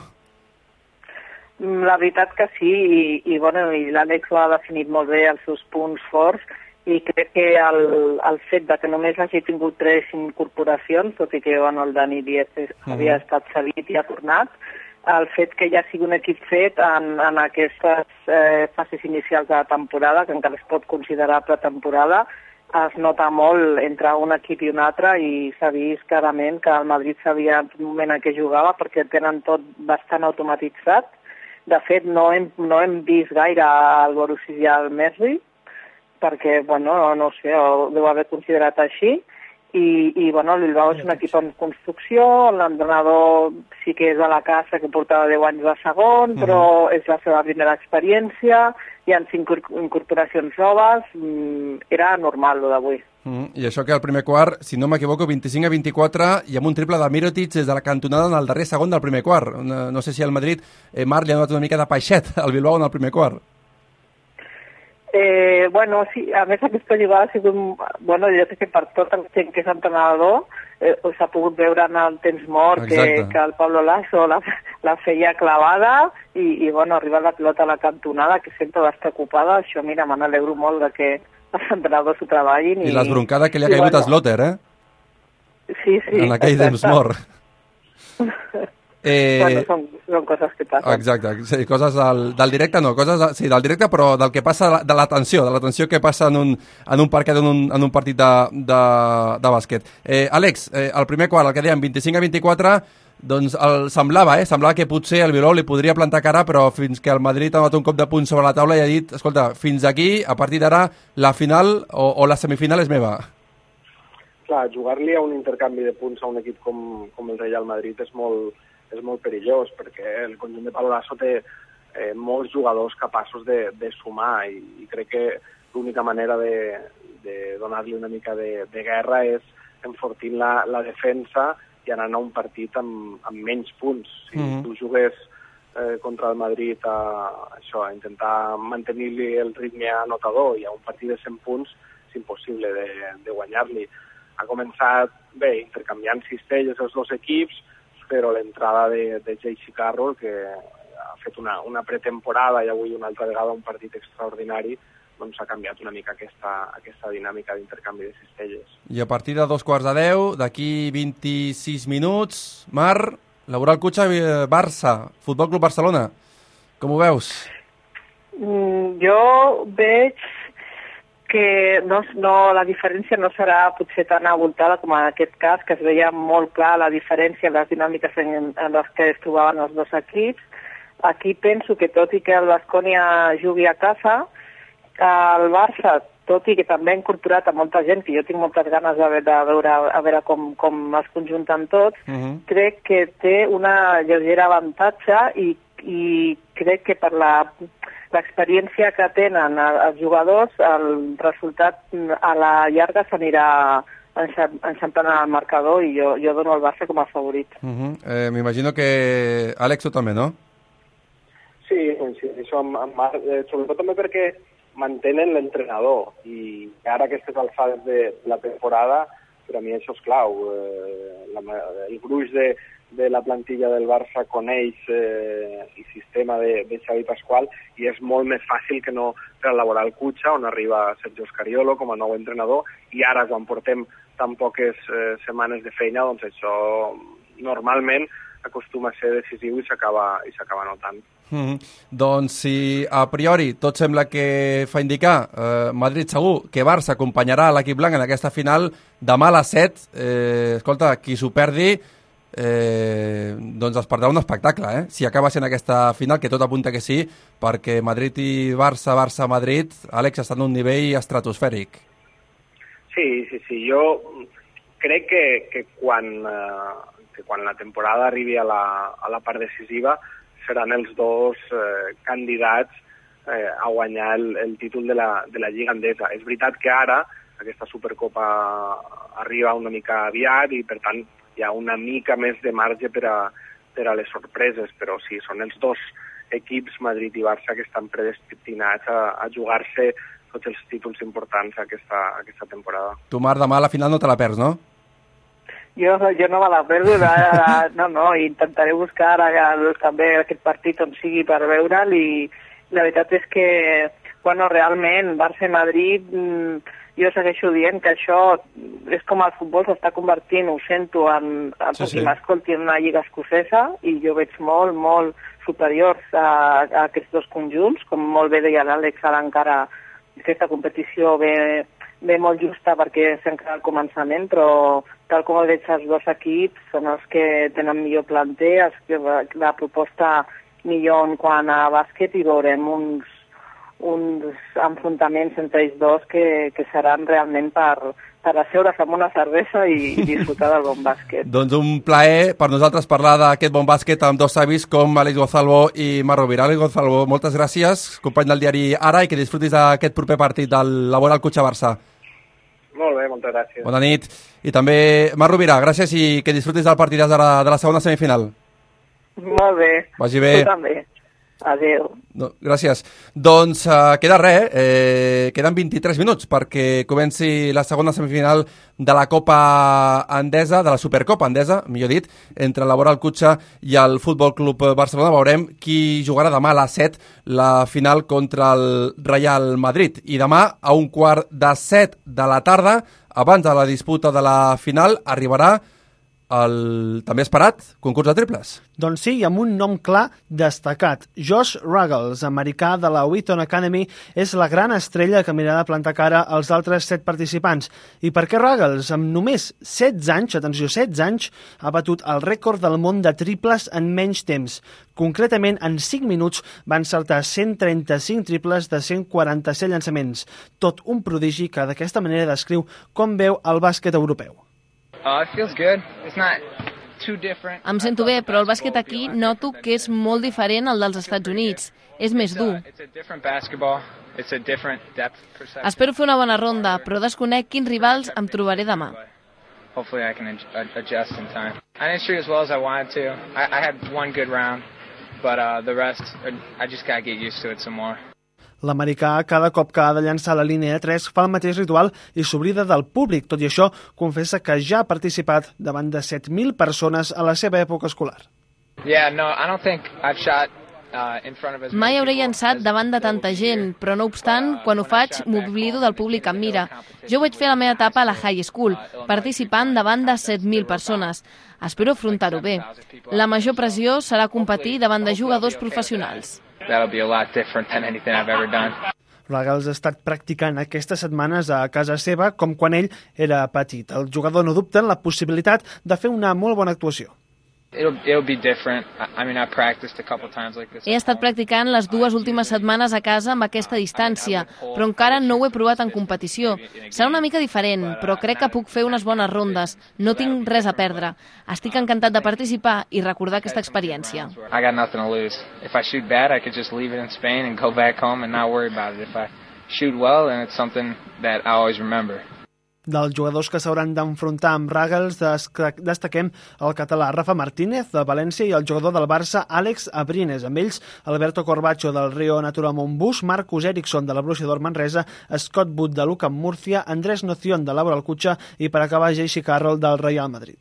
La veritat que sí, i, i, bueno, i l'Àlex ho ha definit molt bé, els seus punts forts, i crec que el, el fet de que només hagi tingut tres incorporacions, tot i que bueno, el Dani Díaz mm-hmm. havia estat cedit i ha tornat, el fet que ja sigui un equip fet en, en aquestes eh, fases inicials de la temporada, que encara es pot considerar pretemporada, es nota molt entre un equip i un altre i s'ha vist clarament que el Madrid sabia en el moment en què jugava perquè tenen tot bastant automatitzat. De fet, no hem, no hem vist gaire el Borussia i el Messi perquè, bueno, no ho sé, ho deu haver considerat així. I, i bueno, el Bilbao és un equip en construcció, l'entrenador sí que és de la casa que portava deu anys de segon, però és la seva primera experiència, hi ha cinc incorporacions noves, era normal el d'avui. Mm, I això que al primer quart, si no m'equivoco, vint-i-cinc a vint-i-quatre, i amb un triple de Mirotic des de la cantonada en el darrer segon del primer quart. No, no sé si al Madrid, eh, Marc, li ha donat una mica de peixet al Bilbao en el primer quart. Eh, bueno, sí, a més aquesta jugada ha sigut, bueno, jo sé que per tot el gent que és entrenador eh, s'ha pogut veure en el temps mort que, que el Pablo Lasso la, la feia clavada i, i bueno, arriba la pilota a la cantonada que sempre va estar ocupada, això mira, me n'alegro molt de que els entrenadors ho treballin. I, I l'esbroncada que li ha caigut bueno, a Sloter, eh? Sí, sí. En aquell temps mort. Eh... Bueno, són, són coses que passen. Exacte, sí, coses del, del directe no, coses de, sí, del directe però del que passa de la tensió, de la tensió que passa en un, en un parquet, en un, en un partit de, de, de bàsquet. Eh, Àlex, eh, el primer quart, el que dèiem, vint-i-cinc a vint-i-quatre, doncs el, semblava, eh, semblava que potser el Bilbao li podria plantar cara, però fins que el Madrid ha donat un cop de punt sobre la taula i ha dit, escolta, fins aquí, a partir d'ara, la final o, o la semifinal és meva. Clar, jugar-li a un intercanvi de punts a un equip com, com el Real Madrid és molt és molt perillós, perquè el conjunt de Pablo Lasso té eh, molts jugadors capaços de, de sumar i, i crec que l'única manera de, de donar-li una mica de, de guerra és enfortint la, la defensa i anant a un partit amb, amb menys punts. Si mm-hmm. tu jugués eh, contra el Madrid a, això, a intentar mantenir-li el ritme anotador i a un partit de cent punts és impossible de, de guanyar-li. Ha començat bé, intercanviant cistelles els dos equips, però l'entrada de, de J C Carroll, que ha fet una, una pretemporada i avui una altra vegada un partit extraordinari, doncs ha canviat una mica aquesta, aquesta dinàmica d'intercanvi de cistelles. I a partir de dos quarts de deu, d'aquí vint-i-sis minuts, Mar, Laboral Cutxa, Barça, Futbol Club Barcelona. Com ho veus? Mm, jo veig que no, no, la diferència no serà potser tan avoltada com en aquest cas, que es veia molt clar la diferència en les dinàmiques en, en les que es trobaven els dos equips. Aquí penso que tot i que el Baskonia jugui a casa, el Barça, tot i que també ha incorporat a molta gent, que jo tinc moltes ganes de veure, de veure, a veure com, com es conjunten tots, uh-huh. crec que té una lleugera avantatge i, i crec que per la l'experiència que tenen els jugadors, el resultat a la llarga s'anirà enxampant al marcador i jo, jo dono el Barça com a favorit. Uh-huh. eh, M'imagino que Àlex tu també, no? Sí, sí, això amb, amb Marc, eh, sobretot també perquè mantenen l'entrenador i ara aquestes alçades de la temporada per a mi això és clau. Eh, la, el gruix de de la plantilla del Barça coneix eh, el sistema de, de Xavi Pasqual i és molt més fàcil que no per a Laboral Cutxa, on arriba Sergio Scariolo com a nou entrenador, i ara quan portem tan poques eh, setmanes de feina, doncs això normalment acostuma a ser decisiu i s'acaba i s'acaba notant. Mm-hmm. Doncs si a priori tot sembla que fa indicar eh, Madrid segur que Barça acompanyarà l'equip blanc en aquesta final demà a les set, eh, escolta, qui s'ho perdi Eh, doncs es perdrà un espectacle, eh? Si acaba sent aquesta final, que tot apunta que sí, perquè Madrid i Barça, Barça-Madrid, Àlex, estan en un nivell estratosfèric. Sí, sí, sí. Jo crec que, que, quan, eh, que quan la temporada arribi a la, a la part decisiva seran els dos eh, candidats eh, a guanyar el, el títol de la, de la Lliga Endesa. És veritat que ara aquesta Supercopa arriba una mica aviat i, per tant, hi ha una mica més de marge per a, per a les sorpreses, però sí, són els dos equips, Madrid i Barça, que estan predestinats a, a jugar-se tots els títols importants aquesta, aquesta temporada. Tu, Mar, demà a la final no te la perds, no? Jo, jo no me la perdo, no, no, intentaré buscar ara també aquest partit on sigui per veure'l i la veritat és que, bueno, realment, Barça i Madrid... Jo segueixo dient que això és com el futbol s'està convertint, ho sento, en, en sí, sí. m'escolti, en una lliga escocesa i jo veig molt, molt superiors a, a aquests dos conjunts, com molt bé deia l'Àlex, ara encara aquesta competició ve, ve molt justa perquè és encara al començament, però tal com veig els dos equips són els que tenen millor planter, els que la proposta millor en quant a bàsquet, i veurem uns, uns enfrontaments entre ells dos que, que seran realment per, per asseure's amb una cervesa i, i disfrutar del bon bàsquet. Doncs un plaer per nosaltres parlar d'aquest bon bàsquet amb dos savis com Àlex Gonzalvo i Marc Rovira. Àlex Gonzalvo, moltes gràcies, company del diari Ara, i que disfrutis d'aquest proper partit del Laboral Cutxa-Barça. Molt bé, moltes gràcies. Bona nit. I també, Marc Rovira, gràcies i que disfrutis del partit de la, de la segona semifinal. Molt bé. Vagi bé. Tu també. Adéu. No, gràcies. Doncs uh, queda res, eh? Queden vint-i-tres minuts perquè comenci la segona semifinal de la Copa Endesa, de la Supercopa Endesa, millor dit, entre la Laboral Cutxa i el Futbol Club Barcelona. Veurem qui jugarà demà a les set la final contra el Real Madrid. I demà, a un quart de set de la tarda, abans de la disputa de la final, arribarà el també esperat concurs de triples. Doncs sí, amb un nom clar destacat. Josh Ruggles, americà de la Wheaton Academy, és la gran estrella que mirarà de plantar cara als altres set participants. I per què Ruggles, amb només setze anys, atenció, setze anys, ha batut el rècord del món de triples en menys temps. Concretament, en cinc minuts van encertar cent trenta-cinc triples de cent quaranta-set llançaments. Tot un prodigi que d'aquesta manera descriu com veu el bàsquet europeu. Uh, it feels good. It's not too different. Em sento bé, però el bàsquet aquí noto que és molt diferent al dels Estats Units. És més dur. It's a different basketball. It's a different depth perception. Espero fer una bona ronda, però desconec quins rivals em trobaré demà. Hopefully I can adjust in time. I didn't shoot as well as I wanted to. I, I had one good round, but uh, the rest, I just gotta get used to it some more. L'americà, cada cop que ha de llançar la línia de tres, fa el mateix ritual i s'oblida del públic. Tot i això, confessa que ja ha participat davant de set mil persones a la seva època escolar. Yeah, no, I don't think I've shot uh, in front of as Mai hauré llançat davant de tanta gent, però no obstant, quan ho faig, m'oblido del públic que em mira. Jo vaig fer la meva etapa a la high school, participant davant de set mil persones. Espero afrontar-ho bé. La major pressió serà competir davant de jugadors professionals. That'll be a lot different than anything I've ever done. Ruggles ha estat practicant aquestes setmanes a casa seva com quan ell era petit. El jugador no dubta en la possibilitat de fer una molt bona actuació. It'll, it'll be different. I mean, I practiced a couple times like this. He estat practicant les dues últimes setmanes a casa amb aquesta distància, però encara no ho he provat en competició. Serà una mica diferent, però crec que puc fer unes bones rondes. No tinc res a perdre. Estic encantat de participar i recordar aquesta experiència. I got nothing to lose. If I shoot bad, I could just leave it in Spain and go back home and not worry about it. If I shoot well, then it's something that I always remember. Dels jugadors que s'hauran d'enfrontar amb Ruggles destaquem el català Rafa Martínez de València i el jugador del Barça Àlex Abrines. Amb ells, Alberto Corbacho del Rio Natura Montbus, Marcus Ericsson de la Borussia Dortmund Manresa, Scott Wood de l'U C A M Murcia, Andrés Noción de Laboral Cutxa i per acabar J C Carroll del Real Madrid.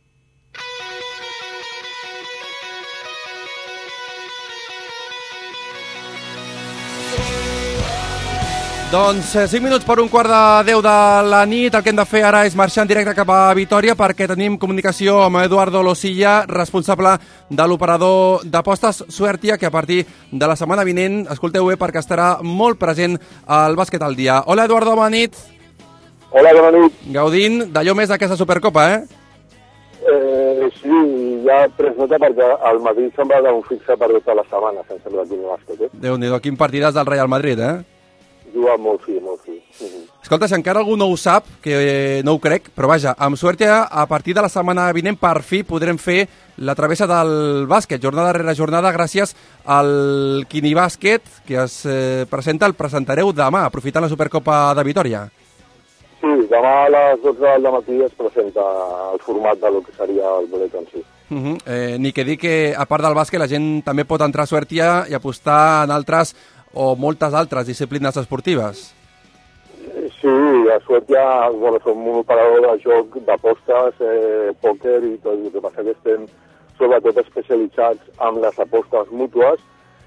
Doncs cinc minuts per un quart de deu de la nit. El que hem de fer ara és marxar en directe cap a Vitoria perquè tenim comunicació amb Eduardo Losilla, responsable de l'operador d'apostes Suertia, que a partir de la setmana vinent, escolteu bé, perquè estarà molt present al Bàsquet al Dia. Hola, Eduardo, bona nit. Hola, bona nit. Gaudint d'allò més d'aquesta Supercopa, eh? Eh, sí, ja he pres nota perquè el Madrid sembla d'un fixe per tota la setmana, em sembla, aquí a bàsquet, eh? Déu-n'hi-do, quin partidàs del Real Madrid, eh? Juga molt fi, molt fi. Uh-huh. Escolta, si encara algú no ho sap, que no ho crec, però vaja, amb Suertia, a partir de la setmana vinent, per fi podrem fer la travessa del bàsquet, jornada rere jornada, gràcies al Quini Bàsquet, que es eh, presenta, el presentareu demà, aprofitant la Supercopa de Vitoria. Sí, demà a les dotze del matí es presenta el format de lo que seria el bolet en si. Uh-huh. eh, ni que dir que, a part del bàsquet, la gent també pot entrar a Suertia i apostar en altres o moltes altres disciplines esportives. Sí, a Suècia, bueno, som un operador de joc d'apostes, eh, pòquer i tot. El que passa que estem sobretot especialitzats en les apostes mútues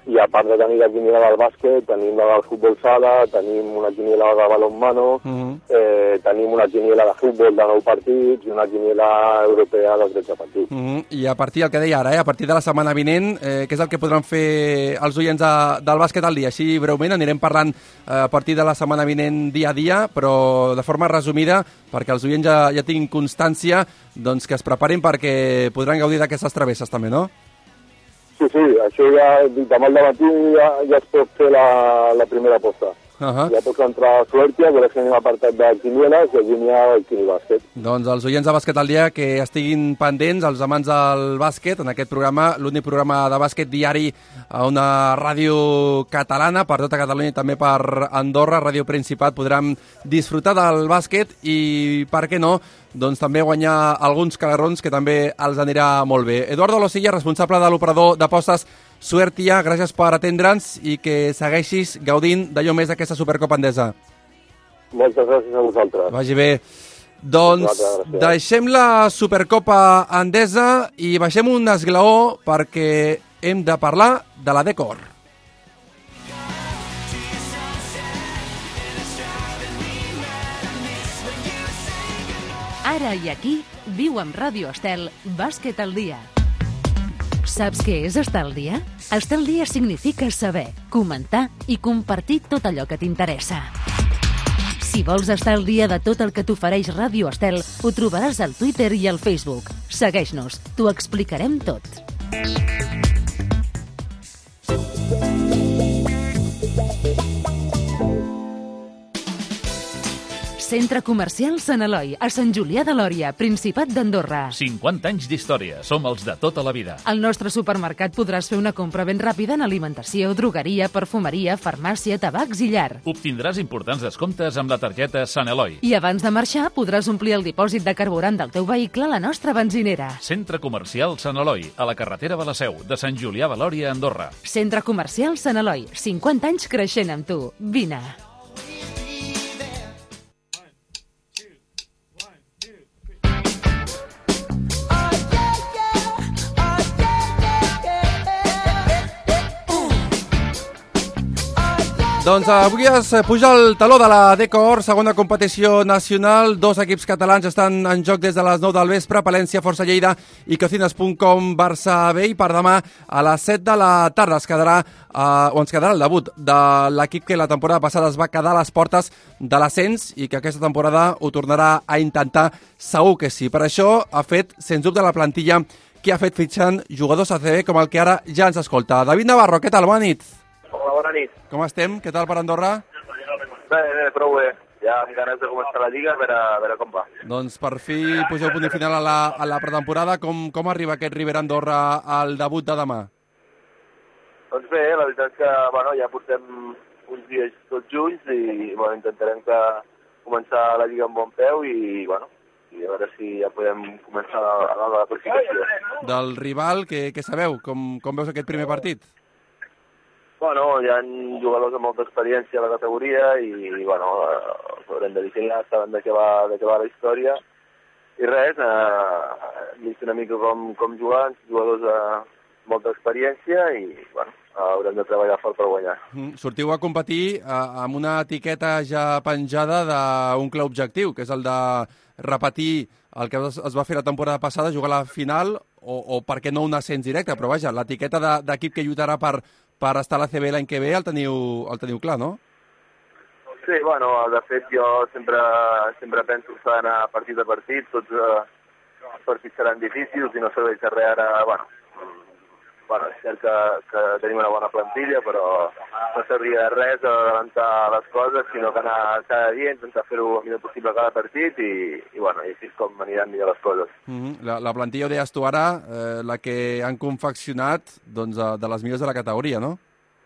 i a part de tenir la quiniela del bàsquet, tenim la del futbol sala, tenim una quiniela de balonmano, uh -huh. eh, tenim una quiniela de futbol de nou partits i una quiniela europea de tretze partits. Uh -huh. I a partir, el que deia ara, eh, a partir de la setmana vinent, eh, què és el que podran fer els oients de, del bàsquet al dia? Així breument anirem parlant eh, a partir de la setmana vinent dia a dia, però de forma resumida, perquè els oients ja, ja tinguin constància, doncs que es preparin perquè podran gaudir d'aquestes travesses també, no? Sí, sí, això ja, demà al matí ja, ja es pot fer la, la primera aposta. Uh -huh. Ja pots entrar a Suertia, veure si anem apartat de quinieles i allí n'hi ha el quinibàsquet. Doncs els oients de Bàsquet al dia que estiguin pendents, els amants del bàsquet, en aquest programa, l'únic programa de bàsquet diari a una ràdio catalana, per tota Catalunya i també per Andorra, Ràdio Principat, podran disfrutar del bàsquet i, per què no, doncs també guanyar alguns calarrons que també els anirà molt bé. Eduardo Losilla, responsable de l'operador d'apostes Suertia, gràcies per atendre'ns i que segueixis gaudint d'allò més d'aquesta Supercopa Endesa. Moltes gràcies a vosaltres. Vagi bé. Doncs deixem la Supercopa Endesa i baixem un esglaó perquè hem de parlar de la Decor. Ara i aquí, viu amb Ràdio Estel, Bàsquet al dia. Saps què és estar al dia? Estar al dia significa saber, comentar i compartir tot allò que t'interessa. Si vols estar al dia de tot el que t'ofereix Ràdio Estel, ho trobaràs al Twitter i al Facebook. Segueix-nos, t'ho explicarem tot. Centre Comercial Sant Eloi, a Sant Julià de Lòria, Principat d'Andorra. cinquanta anys d'història, som els de tota la vida. Al nostre supermercat podràs fer una compra ben ràpida en alimentació, drogueria, perfumeria, farmàcia, tabacs i llar. Obtindràs importants descomptes amb la targeta Sant Eloi. I abans de marxar podràs omplir el dipòsit de carburant del teu vehicle a la nostra benzinera. Centre Comercial Sant Eloi, a la carretera de la Seu, de Sant Julià de Lòria, Andorra. Centre Comercial Sant Eloi, cinquanta anys creixent amb tu. Vine. Doncs avui es puja el taló de la Decor, segona competició nacional. Dos equips catalans estan en joc des de les nou del vespre, Palència, Força Lleida i Cocinas punt com, Barça B. I per demà a les set de la tarda es quedarà, eh, o ens quedarà el debut de l'equip que la temporada passada es va quedar a les portes de l'ascens i que aquesta temporada ho tornarà a intentar, segur que sí. Per això ha fet, sens dubte, la plantilla que ha fet fitxant jugadors A C B com el que ara ja ens escolta. David Navarro, què tal? Bona nit. Hola, bona nit. Com estem? Què tal per Andorra? Bé, bé, prou bé. Ja amb ganes de començar la Lliga, a veure, a veure com va. Doncs per fi poseu punt i final a la, a la pretemporada. Com, com arriba aquest Ribera Andorra al debut de demà? Doncs bé, la veritat és que bueno, ja portem uns dies tots junts i bueno, intentarem que començar la Lliga amb bon peu i, bueno, i a veure si ja podem començar a la, la classificació. Del rival, què, què sabeu? Com, com veus aquest primer partit? Bueno, hi ha jugadors amb molta experiència a la categoria i, i bueno, eh, haurem de vigilar, saben de què va, de què va la història. I res, eh, vist una mica com, com juguen, jugadors amb molta experiència i, bueno, haurem de treballar fort per guanyar. Mm, sortiu a competir eh, amb una etiqueta ja penjada d'un clar objectiu, que és el de repetir el que es, es va fer la temporada passada, jugar a la final o, o per què no un ascens directe, però vaja, l'etiqueta d'equip que lluitarà per per estar a l'A C B l'any que ve el teniu, el teniu clar, no? Sí, bueno, de fet jo sempre, sempre penso que s'ha d'anar partit a partit, tots eh, els partits seran difícils i no serveix de res ara, bueno, bueno, és cert que, que tenim una bona plantilla, però no serviria de res adelantar les coses, sinó que anar cada dia, intentar fer-ho el millor possible cada partit i, i, bueno, i així és com aniran millor les coses. Mm-hmm. la, la plantilla, ho deies tu ara, eh, la que han confeccionat doncs, de les millors de la categoria, no?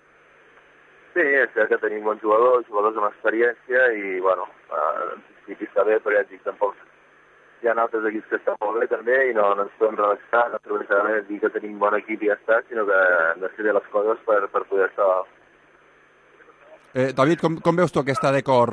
Sí, és cert que tenim bons jugadors, jugadors amb experiència i, bueno, eh, en principi està bé, però ja et dic, tampoc hi ha altres equips que estan molt bé també i no, no ens podem relaxar, no serveix dir que tenim bon equip i ja està, sinó que hem de fer bé les coses per, per poder estar. Eh, David, com, com veus tu aquesta Decor?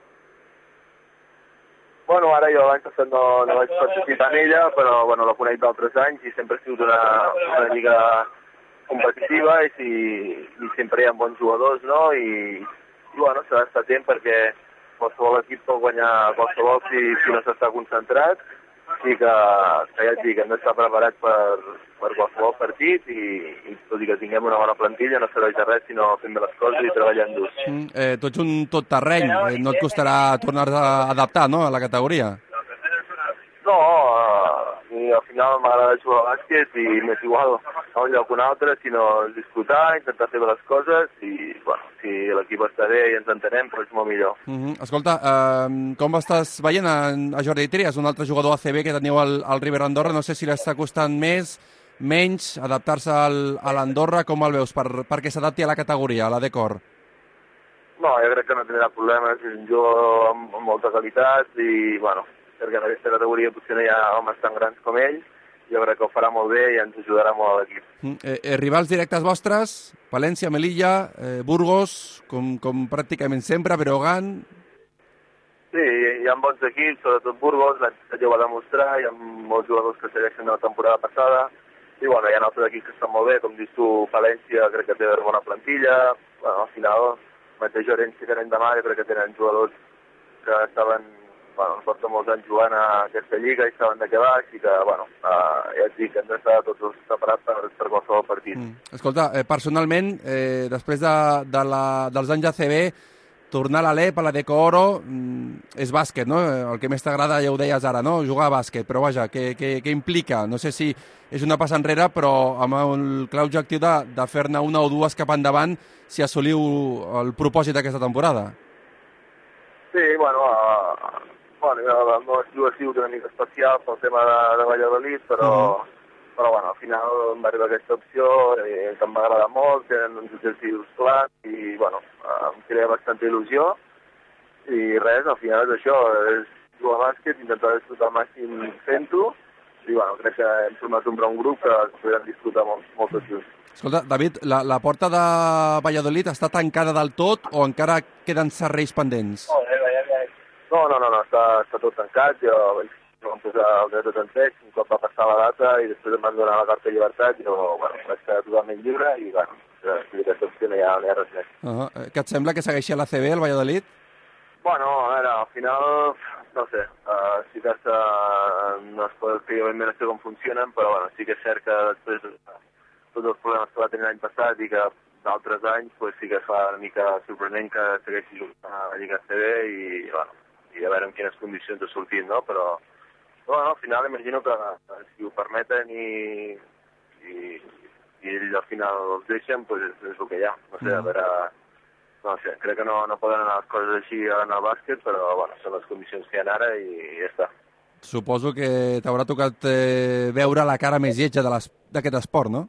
Bueno, ara jo l'any passat no, no vaig participar en ella, però bueno, la conec d'altres anys i sempre ha sigut una, una lliga competitiva i, si, i sempre hi ha bons jugadors, no? I, i bueno, s'ha d'estar atent perquè qualsevol equip pot guanyar qualsevol si, si no s'està concentrat, i que, que ja et dic, hem d'estar preparats per, per qualsevol partit i, i tot i que tinguem una bona plantilla no serveix de res sinó fent bé les coses i treballant dur. Mm, eh, tu ets un tot terreny, eh, no et costarà tornar a adaptar, no?, a la categoria. No, uh, al final m'agrada jugar a bàsquet i m'és igual a un lloc o un altre, sinó disfrutar, intentar fer bé les coses i, bueno, si l'equip està bé i ens entenem, però és molt millor. Mm -hmm. Escolta, uh, com estàs veient a, a Jordi Trias, un altre jugador A C B que teniu al, al River Andorra? No sé si l'està costant més, menys, adaptar-se al, a l'Andorra, com el veus, per, perquè s'adapti a la categoria, a la D-Cor? No, jo crec que no tindrà problemes, és un jugador amb, amb molta qualitat i, bueno, perquè en aquesta categoria potser no hi ha homes tan grans com ell, jo crec que ho farà molt bé i ens ajudarà molt a l'equip. Mm, eh, eh, rivals directes vostres, València, Melilla, eh, Burgos, com, com pràcticament sempre, Breogán... Sí, hi ha bons equips, sobretot Burgos, l'any passat ja ho va demostrar, hi ha molts jugadors que segueixen de la temporada passada, i bueno, hi ha altres equips que estan molt bé, com dius tu, València crec que té bona plantilla, bueno, al final, mateix Orense que anem demà, jo crec que tenen jugadors que estaven... Bueno, porta molts anys jugant a aquesta lliga i saben de què va, així que, bueno, uh, ja et dic, hem d'estar tots separats per, per qualsevol partit. Mm. Escolta, eh, personalment, eh, després de, de la, dels anys A C B, tornar a l'Alep, a la Deco Oro, mm, és bàsquet, no? El que més t'agrada, ja ho deies ara, no? Jugar a bàsquet, però vaja, què, què, què implica? No sé si és una passa enrere, però amb el clar objectiu de, de fer-ne una o dues cap endavant si assoliu el propòsit d'aquesta temporada. Sí, bueno... Uh... Bueno, el meu estiu ha sigut una mica especial pel tema de, de Valladolid, però, uh -huh. però bueno, al final em va arribar aquesta opció eh, que em va agradar molt, tenen uns objectius clars i bueno, em crea bastanta il·lusió i res, al final és això, és jugar a bàsquet, intentar disfrutar al màxim fent-ho i bueno, crec que hem format un bon grup que podrem disfrutar molt, molt tots junts. Escolta, David, la, la porta de Valladolid està tancada del tot o encara queden serveis pendents? Oh, No, no, no, no, està, està tot tancat, jo vaig posar el dret de tanteig, un cop va passar la data i després em van donar la carta de llibertat i jo, bueno, vaig estar totalment lliure i, bueno, aquesta opció no hi ha, no hi ha res més. Uh -huh. Què et sembla que segueixi a l'A C B, el Valladolid? Bueno, a veure, al final, no sé, uh, sí que està, no es pot explicar ben bé no sé com funcionen, però bueno, sí que és cert que després de tots els problemes que va tenir l'any passat i que d'altres anys, pues, sí que es fa una mica sorprenent que segueixi jugant a la Lliga A C B i, bueno, i a veure en quines condicions ha sortit, no? Però, bueno, al final imagino que si ho permeten i, i, i ells al final els deixen, doncs és, és el que hi ha. No sé, a veure... No sé, crec que no, no poden anar les coses així en el bàsquet, però, bueno, són les condicions que hi ha ara i, i ja està. Suposo que t'haurà tocat eh, veure la cara més lletja d'aquest esport, no?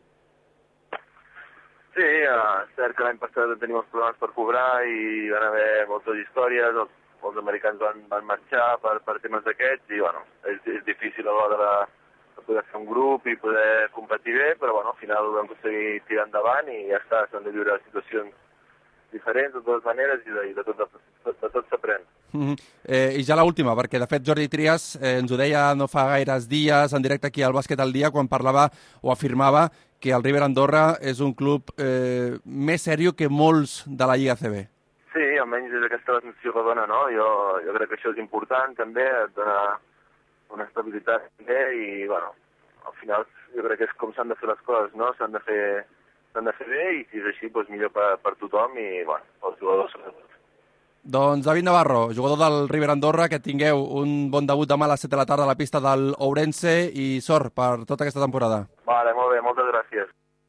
Sí, uh, és cert que l'any passat tenim els problemes per cobrar i van haver moltes històries, els els americans van, van marxar per, per temes d'aquests i, bueno, és, és difícil a l'hora de, de poder fer un grup i poder competir bé, però, bueno, al final ho vam aconseguir tirar endavant i ja està, s'han de viure situacions diferents de totes maneres i de, i de tot, de, de tot s'aprèn. Mm-hmm. eh, I ja l'última, perquè de fet Jordi Trias eh, ens ho deia no fa gaires dies en directe aquí al Bàsquet al Dia quan parlava o afirmava que el River Andorra és un club eh, més sèrio que molts de la Lliga A C B. Sí, almenys és aquesta la sensació que dona, no? Jo, jo crec que això és important també, donar una estabilitat també i, bueno, al final jo crec que és com s'han de fer les coses, no? S'han de fer, s'han de fer bé i si és així, doncs millor per, per tothom i, bueno, els jugadors sobretot. Doncs David Navarro, jugador del River Andorra, que tingueu un bon debut demà a les set de la tarda a la pista del Ourense i sort per tota aquesta temporada. Vale, molt bé, moltes gràcies.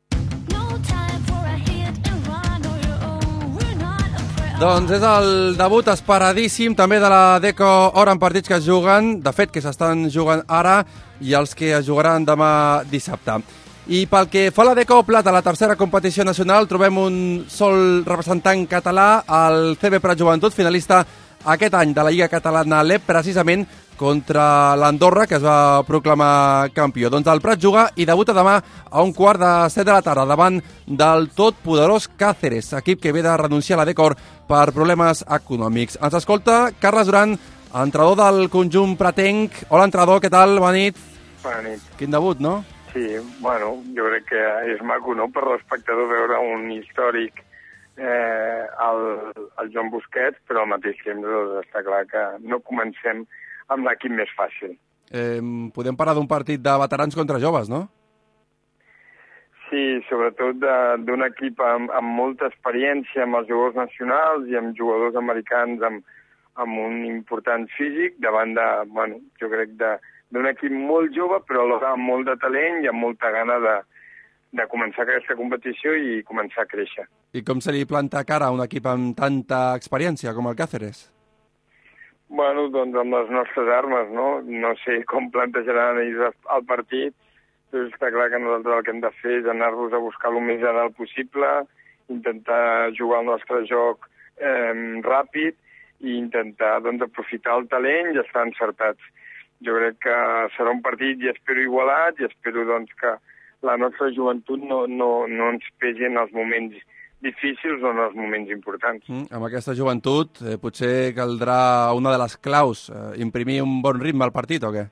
Doncs és el debut esperadíssim també de la Deco Oro en partits que es juguen, de fet que s'estan jugant ara i els que es jugaran demà dissabte. I pel que fa a la Deco Plata, la tercera competició nacional, trobem un sol representant català, el C B Prat Joventut, finalista aquest any de la Lliga Catalana L E P, precisament contra l'Andorra, que es va proclamar campió. Doncs el Prat juga i debuta demà a un quart de set de la tarda davant del tot poderós Càceres, equip que ve de renunciar a la Decor per problemes econòmics. Ens escolta Carles Duran, entrenador del conjunt pratenc. Hola, entrenador, què tal? Bona nit. Bona nit. Quin debut, no? Sí, bueno, jo crec que és maco, no?, per l'espectador veure un històric eh, el, el Joan Busquets, però al mateix temps doncs, està clar que no comencem amb l'equip més fàcil. Eh, podem parlar d'un partit de veterans contra joves, no? Sí, sobretot d'un equip amb, amb molta experiència amb els jugadors nacionals i amb jugadors americans amb, amb un important físic davant de, bueno, jo crec de d'un equip molt jove, però alhora amb molt de talent i amb molta gana de, de començar aquesta competició i començar a créixer. I com se li planta cara a un equip amb tanta experiència com el Cáceres? Bueno, doncs amb les nostres armes, no? No sé com plantejaran ells el partit, però està clar que nosaltres el que hem de fer és anar-los a buscar el més a dalt possible, intentar jugar el nostre joc eh, ràpid i intentar doncs, aprofitar el talent i estar encertats. Jo crec que serà un partit, i espero igualat, i espero doncs, que la nostra joventut no, no, no ens pesi en els moments difícils o en els moments importants. Mm, amb aquesta joventut eh, potser caldrà una de les claus, eh, imprimir un bon ritme al partit o què?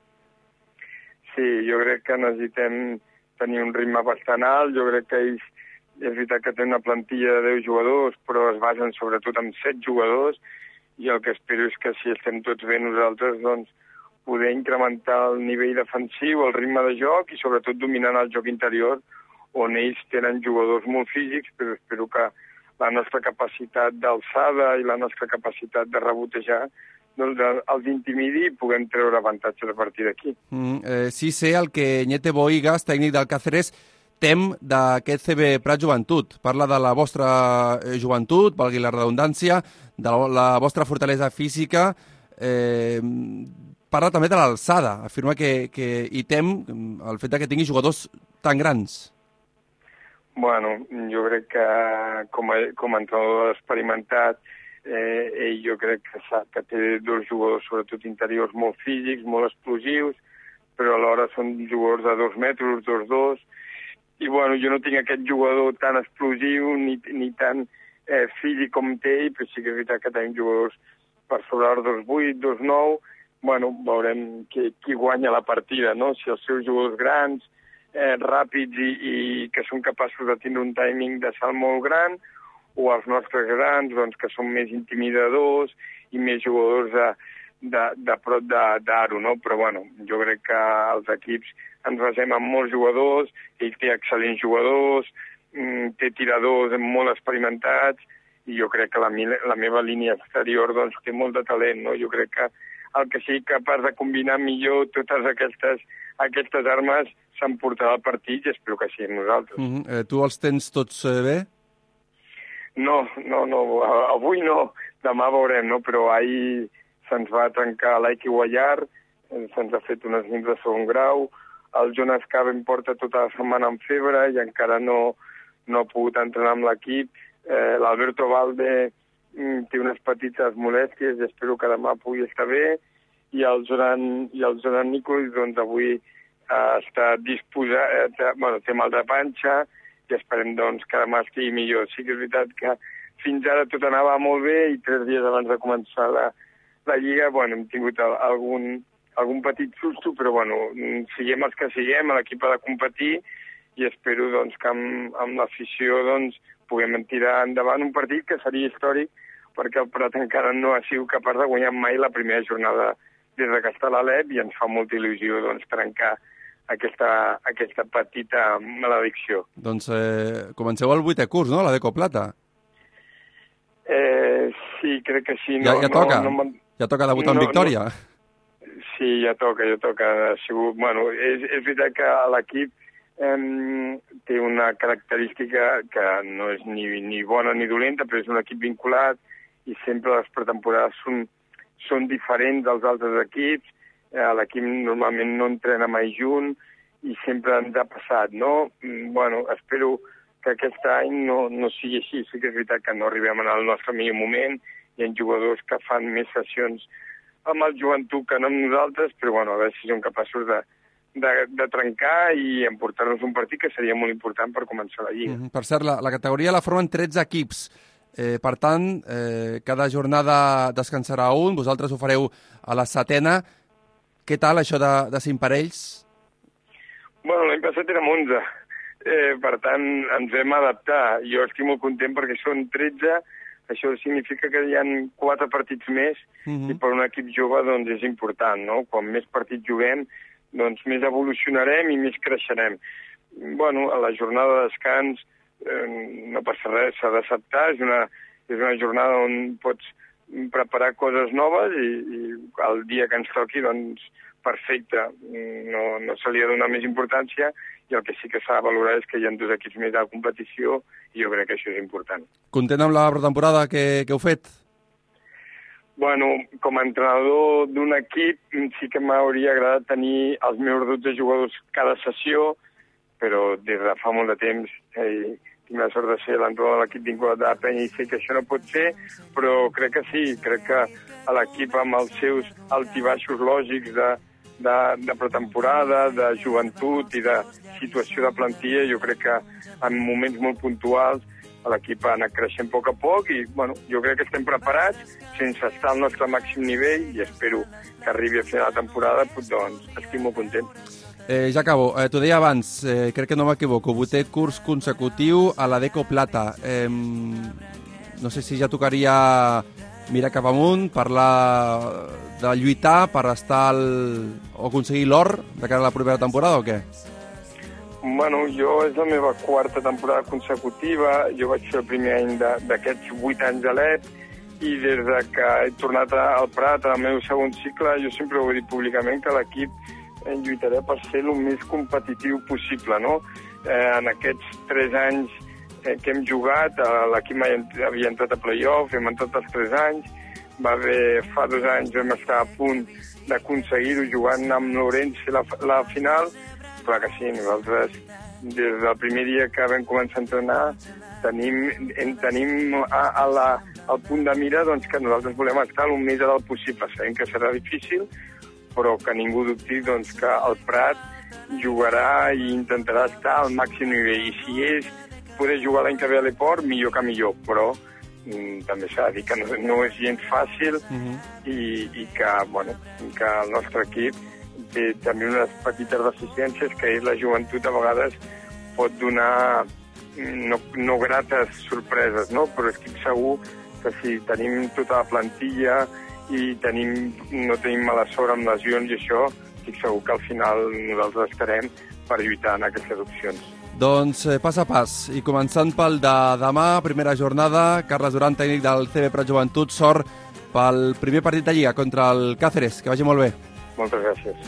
Sí, jo crec que necessitem tenir un ritme bastant alt. Jo crec que ells, és veritat que tenen una plantilla de deu jugadors, però es basen sobretot en set jugadors, i el que espero és que si estem tots bé nosaltres, doncs, poder incrementar el nivell defensiu, el ritme de joc i sobretot dominant el joc interior, on ells tenen jugadors molt físics, però espero que la nostra capacitat d'alçada i la nostra capacitat de rebotejar doncs els intimidi i puguem treure avantatge a partir d'aquí. Mm, eh, sí sé el que Ñete Boigas, tècnic del Cáceres, tem d'aquest C B Prat Joventut. Parla de la vostra joventut, valgui la redundància, de la vostra fortalesa física, eh, parla també de l'alçada, afirma que, que hi tem el fet que tingui jugadors tan grans. Bueno, jo crec que com a, com a entrenador experimentat, eh, ell jo crec que sap que té dos jugadors, sobretot interiors, molt físics, molt explosius, però alhora són jugadors de dos metres, dos, dos, i bueno, jo no tinc aquest jugador tan explosiu ni, ni tan eh, físic com té ell, però sí que és veritat que tenim jugadors per sobre els dos vuit, dos nou, bueno, veurem qui, qui guanya la partida, no? Si els seus jugadors grans, eh, ràpids i, i que són capaços de tindre un timing de salt molt gran, o els nostres grans, doncs, que són més intimidadors i més jugadors de, de, de prop d'aro, no? Però, bueno, jo crec que els equips ens basem en molts jugadors, ell té excel·lents jugadors, té tiradors molt experimentats, i jo crec que la, la meva línia exterior doncs, té molt de talent, no? Jo crec que el que sigui capaç de combinar millor totes aquestes, aquestes armes s'emportarà al partit i espero que siguin nosaltres. Mm -hmm. eh, tu els tens tots eh, bé? No, no, no, avui no, demà veurem, no? Però ahir se'ns va trencar l'Aiki Guayar, se'ns ha fet unes nits de segon grau, el Jonas Caben porta tota la setmana amb febre i encara no, no ha pogut entrenar amb l'equip, eh, l'Alberto Valde té unes petites molèsties i espero que demà pugui estar bé, i el Zoran, i el Zoran Nicols doncs avui eh, està disposat, eh, bueno, té mal de panxa i esperem doncs que demà estigui millor. Sí que és veritat que fins ara tot anava molt bé i tres dies abans de començar la, la Lliga, bueno, hem tingut algun, algun petit susto, però bueno, siguem els que siguem, l'equip ha de competir i espero doncs, que amb, amb l'afició doncs, puguem tirar endavant un partit que seria històric perquè el Prat encara no ha sigut capaç de guanyar mai la primera jornada des que està a l'Alep i ens fa molta il·lusió doncs, trencar aquesta, aquesta petita maledicció. Doncs eh, comenceu el vuitè curs, no?, la Deco Plata. Eh, sí, crec que sí. Ja, no, ja toca, no, no, ja toca debutar no, en victòria. No, sí, ja toca, ja toca. Ha sigut, bueno, és, és veritat que l'equip eh, té una característica que no és ni, ni bona ni dolenta, però és un equip vinculat i sempre les pretemporades són, són diferents dels altres equips. Eh, l'equip normalment no entrena mai junt i sempre ens ha passat, no? Bueno, espero que aquest any no, no sigui així. Sí que és veritat que no arribem al nostre millor moment. Hi ha jugadors que fan més sessions amb el joventut que no amb nosaltres, però bueno, a veure si som capaços de, de, de trencar i emportar-nos un partit que seria molt important per començar la Lliga. Mm-hmm. Per cert, la, la categoria la formen tretze equips. Eh, per tant, eh, cada jornada descansarà un, vosaltres ho fareu a la setena. Què tal, això de, de cinc parells? Bueno, l'any passat érem onze, eh, per tant ens vam adaptar. Jo estic molt content perquè són tretze, això significa que hi ha quatre partits més Mhm. i per un equip jove doncs és important, no? Quan més partits juguem, doncs més evolucionarem i més creixerem. Bueno, a la jornada de descans eh, no passa res, s'ha d'acceptar, és una, és una jornada on pots preparar coses noves i, i el dia que ens toqui, doncs, perfecte, no, no se li ha de donar més importància i el que sí que s'ha de valorar és que hi ha dos equips més de la competició i jo crec que això és important. Content amb la pretemporada que, que heu fet? Bueno, com a entrenador d'un equip sí que m'hauria agradat tenir els meus dotze jugadors cada sessió, però des de fa molt de temps eh, tinc la sort de ser l'entrenador de l'equip vinculat de la penya i sé que això no pot ser, però crec que sí, crec que a l'equip amb els seus altibaixos lògics de, de, de pretemporada, de joventut i de situació de plantilla, jo crec que en moments molt puntuals l'equip ha anat creixent a poc a poc i bueno, jo crec que estem preparats sense estar al nostre màxim nivell i espero que arribi a final de temporada, doncs estic molt content. Eh, ja acabo. Eh, T'ho deia abans, eh, crec que no m'equivoco, vuitè curs consecutiu a la Deco Plata. Eh, no sé si ja tocaria mirar cap amunt, parlar de lluitar per estar al, o aconseguir l'or de cara a la propera temporada o què? Bueno, jo és la meva quarta temporada consecutiva, jo vaig ser el primer any d'aquests vuit anys a l'E P i des de que he tornat al Prat, al meu segon cicle, jo sempre ho he dit públicament que l'equip lluitaré per ser el més competitiu possible, no? Eh, en aquests tres anys eh, que hem jugat, eh, l'equip mai havia entrat a play-off, hem entrat els tres anys, va haver, fa dos anys vam estar a punt d'aconseguir-ho jugant amb l'Orense la, la final. Clar que sí, nosaltres des del primer dia que vam començar a entrenar tenim, en, tenim a, a la, al punt de mira doncs, que nosaltres volem estar el més a dalt possible. Sabem que serà difícil, però que ningú dubti doncs, que el Prat jugarà i intentarà estar al màxim nivell. I si és poder jugar l'any que ve a l'Eport, millor que millor, però mm, també s'ha de dir que no, no és gens fàcil uh-huh. i, i que, bueno, que el nostre equip té també unes petites deficiències, que és la joventut a vegades pot donar no, no grates sorpreses, no? Però estic segur que si tenim tota la plantilla i tenim, no tenim mala sort amb lesions i això, estic segur que al final nosaltres estarem per lluitar en aquestes opcions. Doncs eh, pas a pas, i començant pel de demà, primera jornada, Carles Duran, tècnic del C B Prat Joventut, sort pel primer partit de Lliga contra el Càceres, que vagi molt bé. Moltes gràcies.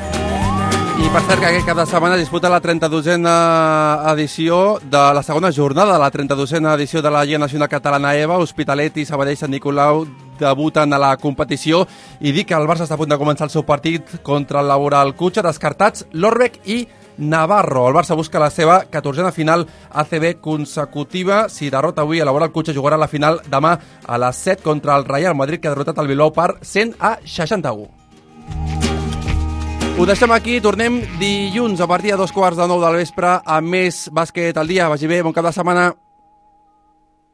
I per cert que aquest cap de setmana disputa la trenta-dosena edició de la segona jornada de la trenta-dosena edició de la Lliga Nacional Catalana EVA. Hospitalet i Sabadell Sant Nicolau debuten a la competició i dic que el Barça està a punt de començar el seu partit contra el Laboral Cutxa, descartats l'Orbec i Navarro. El Barça busca la seva catorzena final A C B consecutiva. Si derrota avui, el Laboral Cutxa jugarà la final demà a les set contra el Real Madrid, que ha derrotat el Bilbao per cent a seixanta-u. Ho deixem aquí, tornem dilluns a partir de dos quarts de nou del vespre amb més bàsquet al dia. Vagi bé, bon cap de setmana.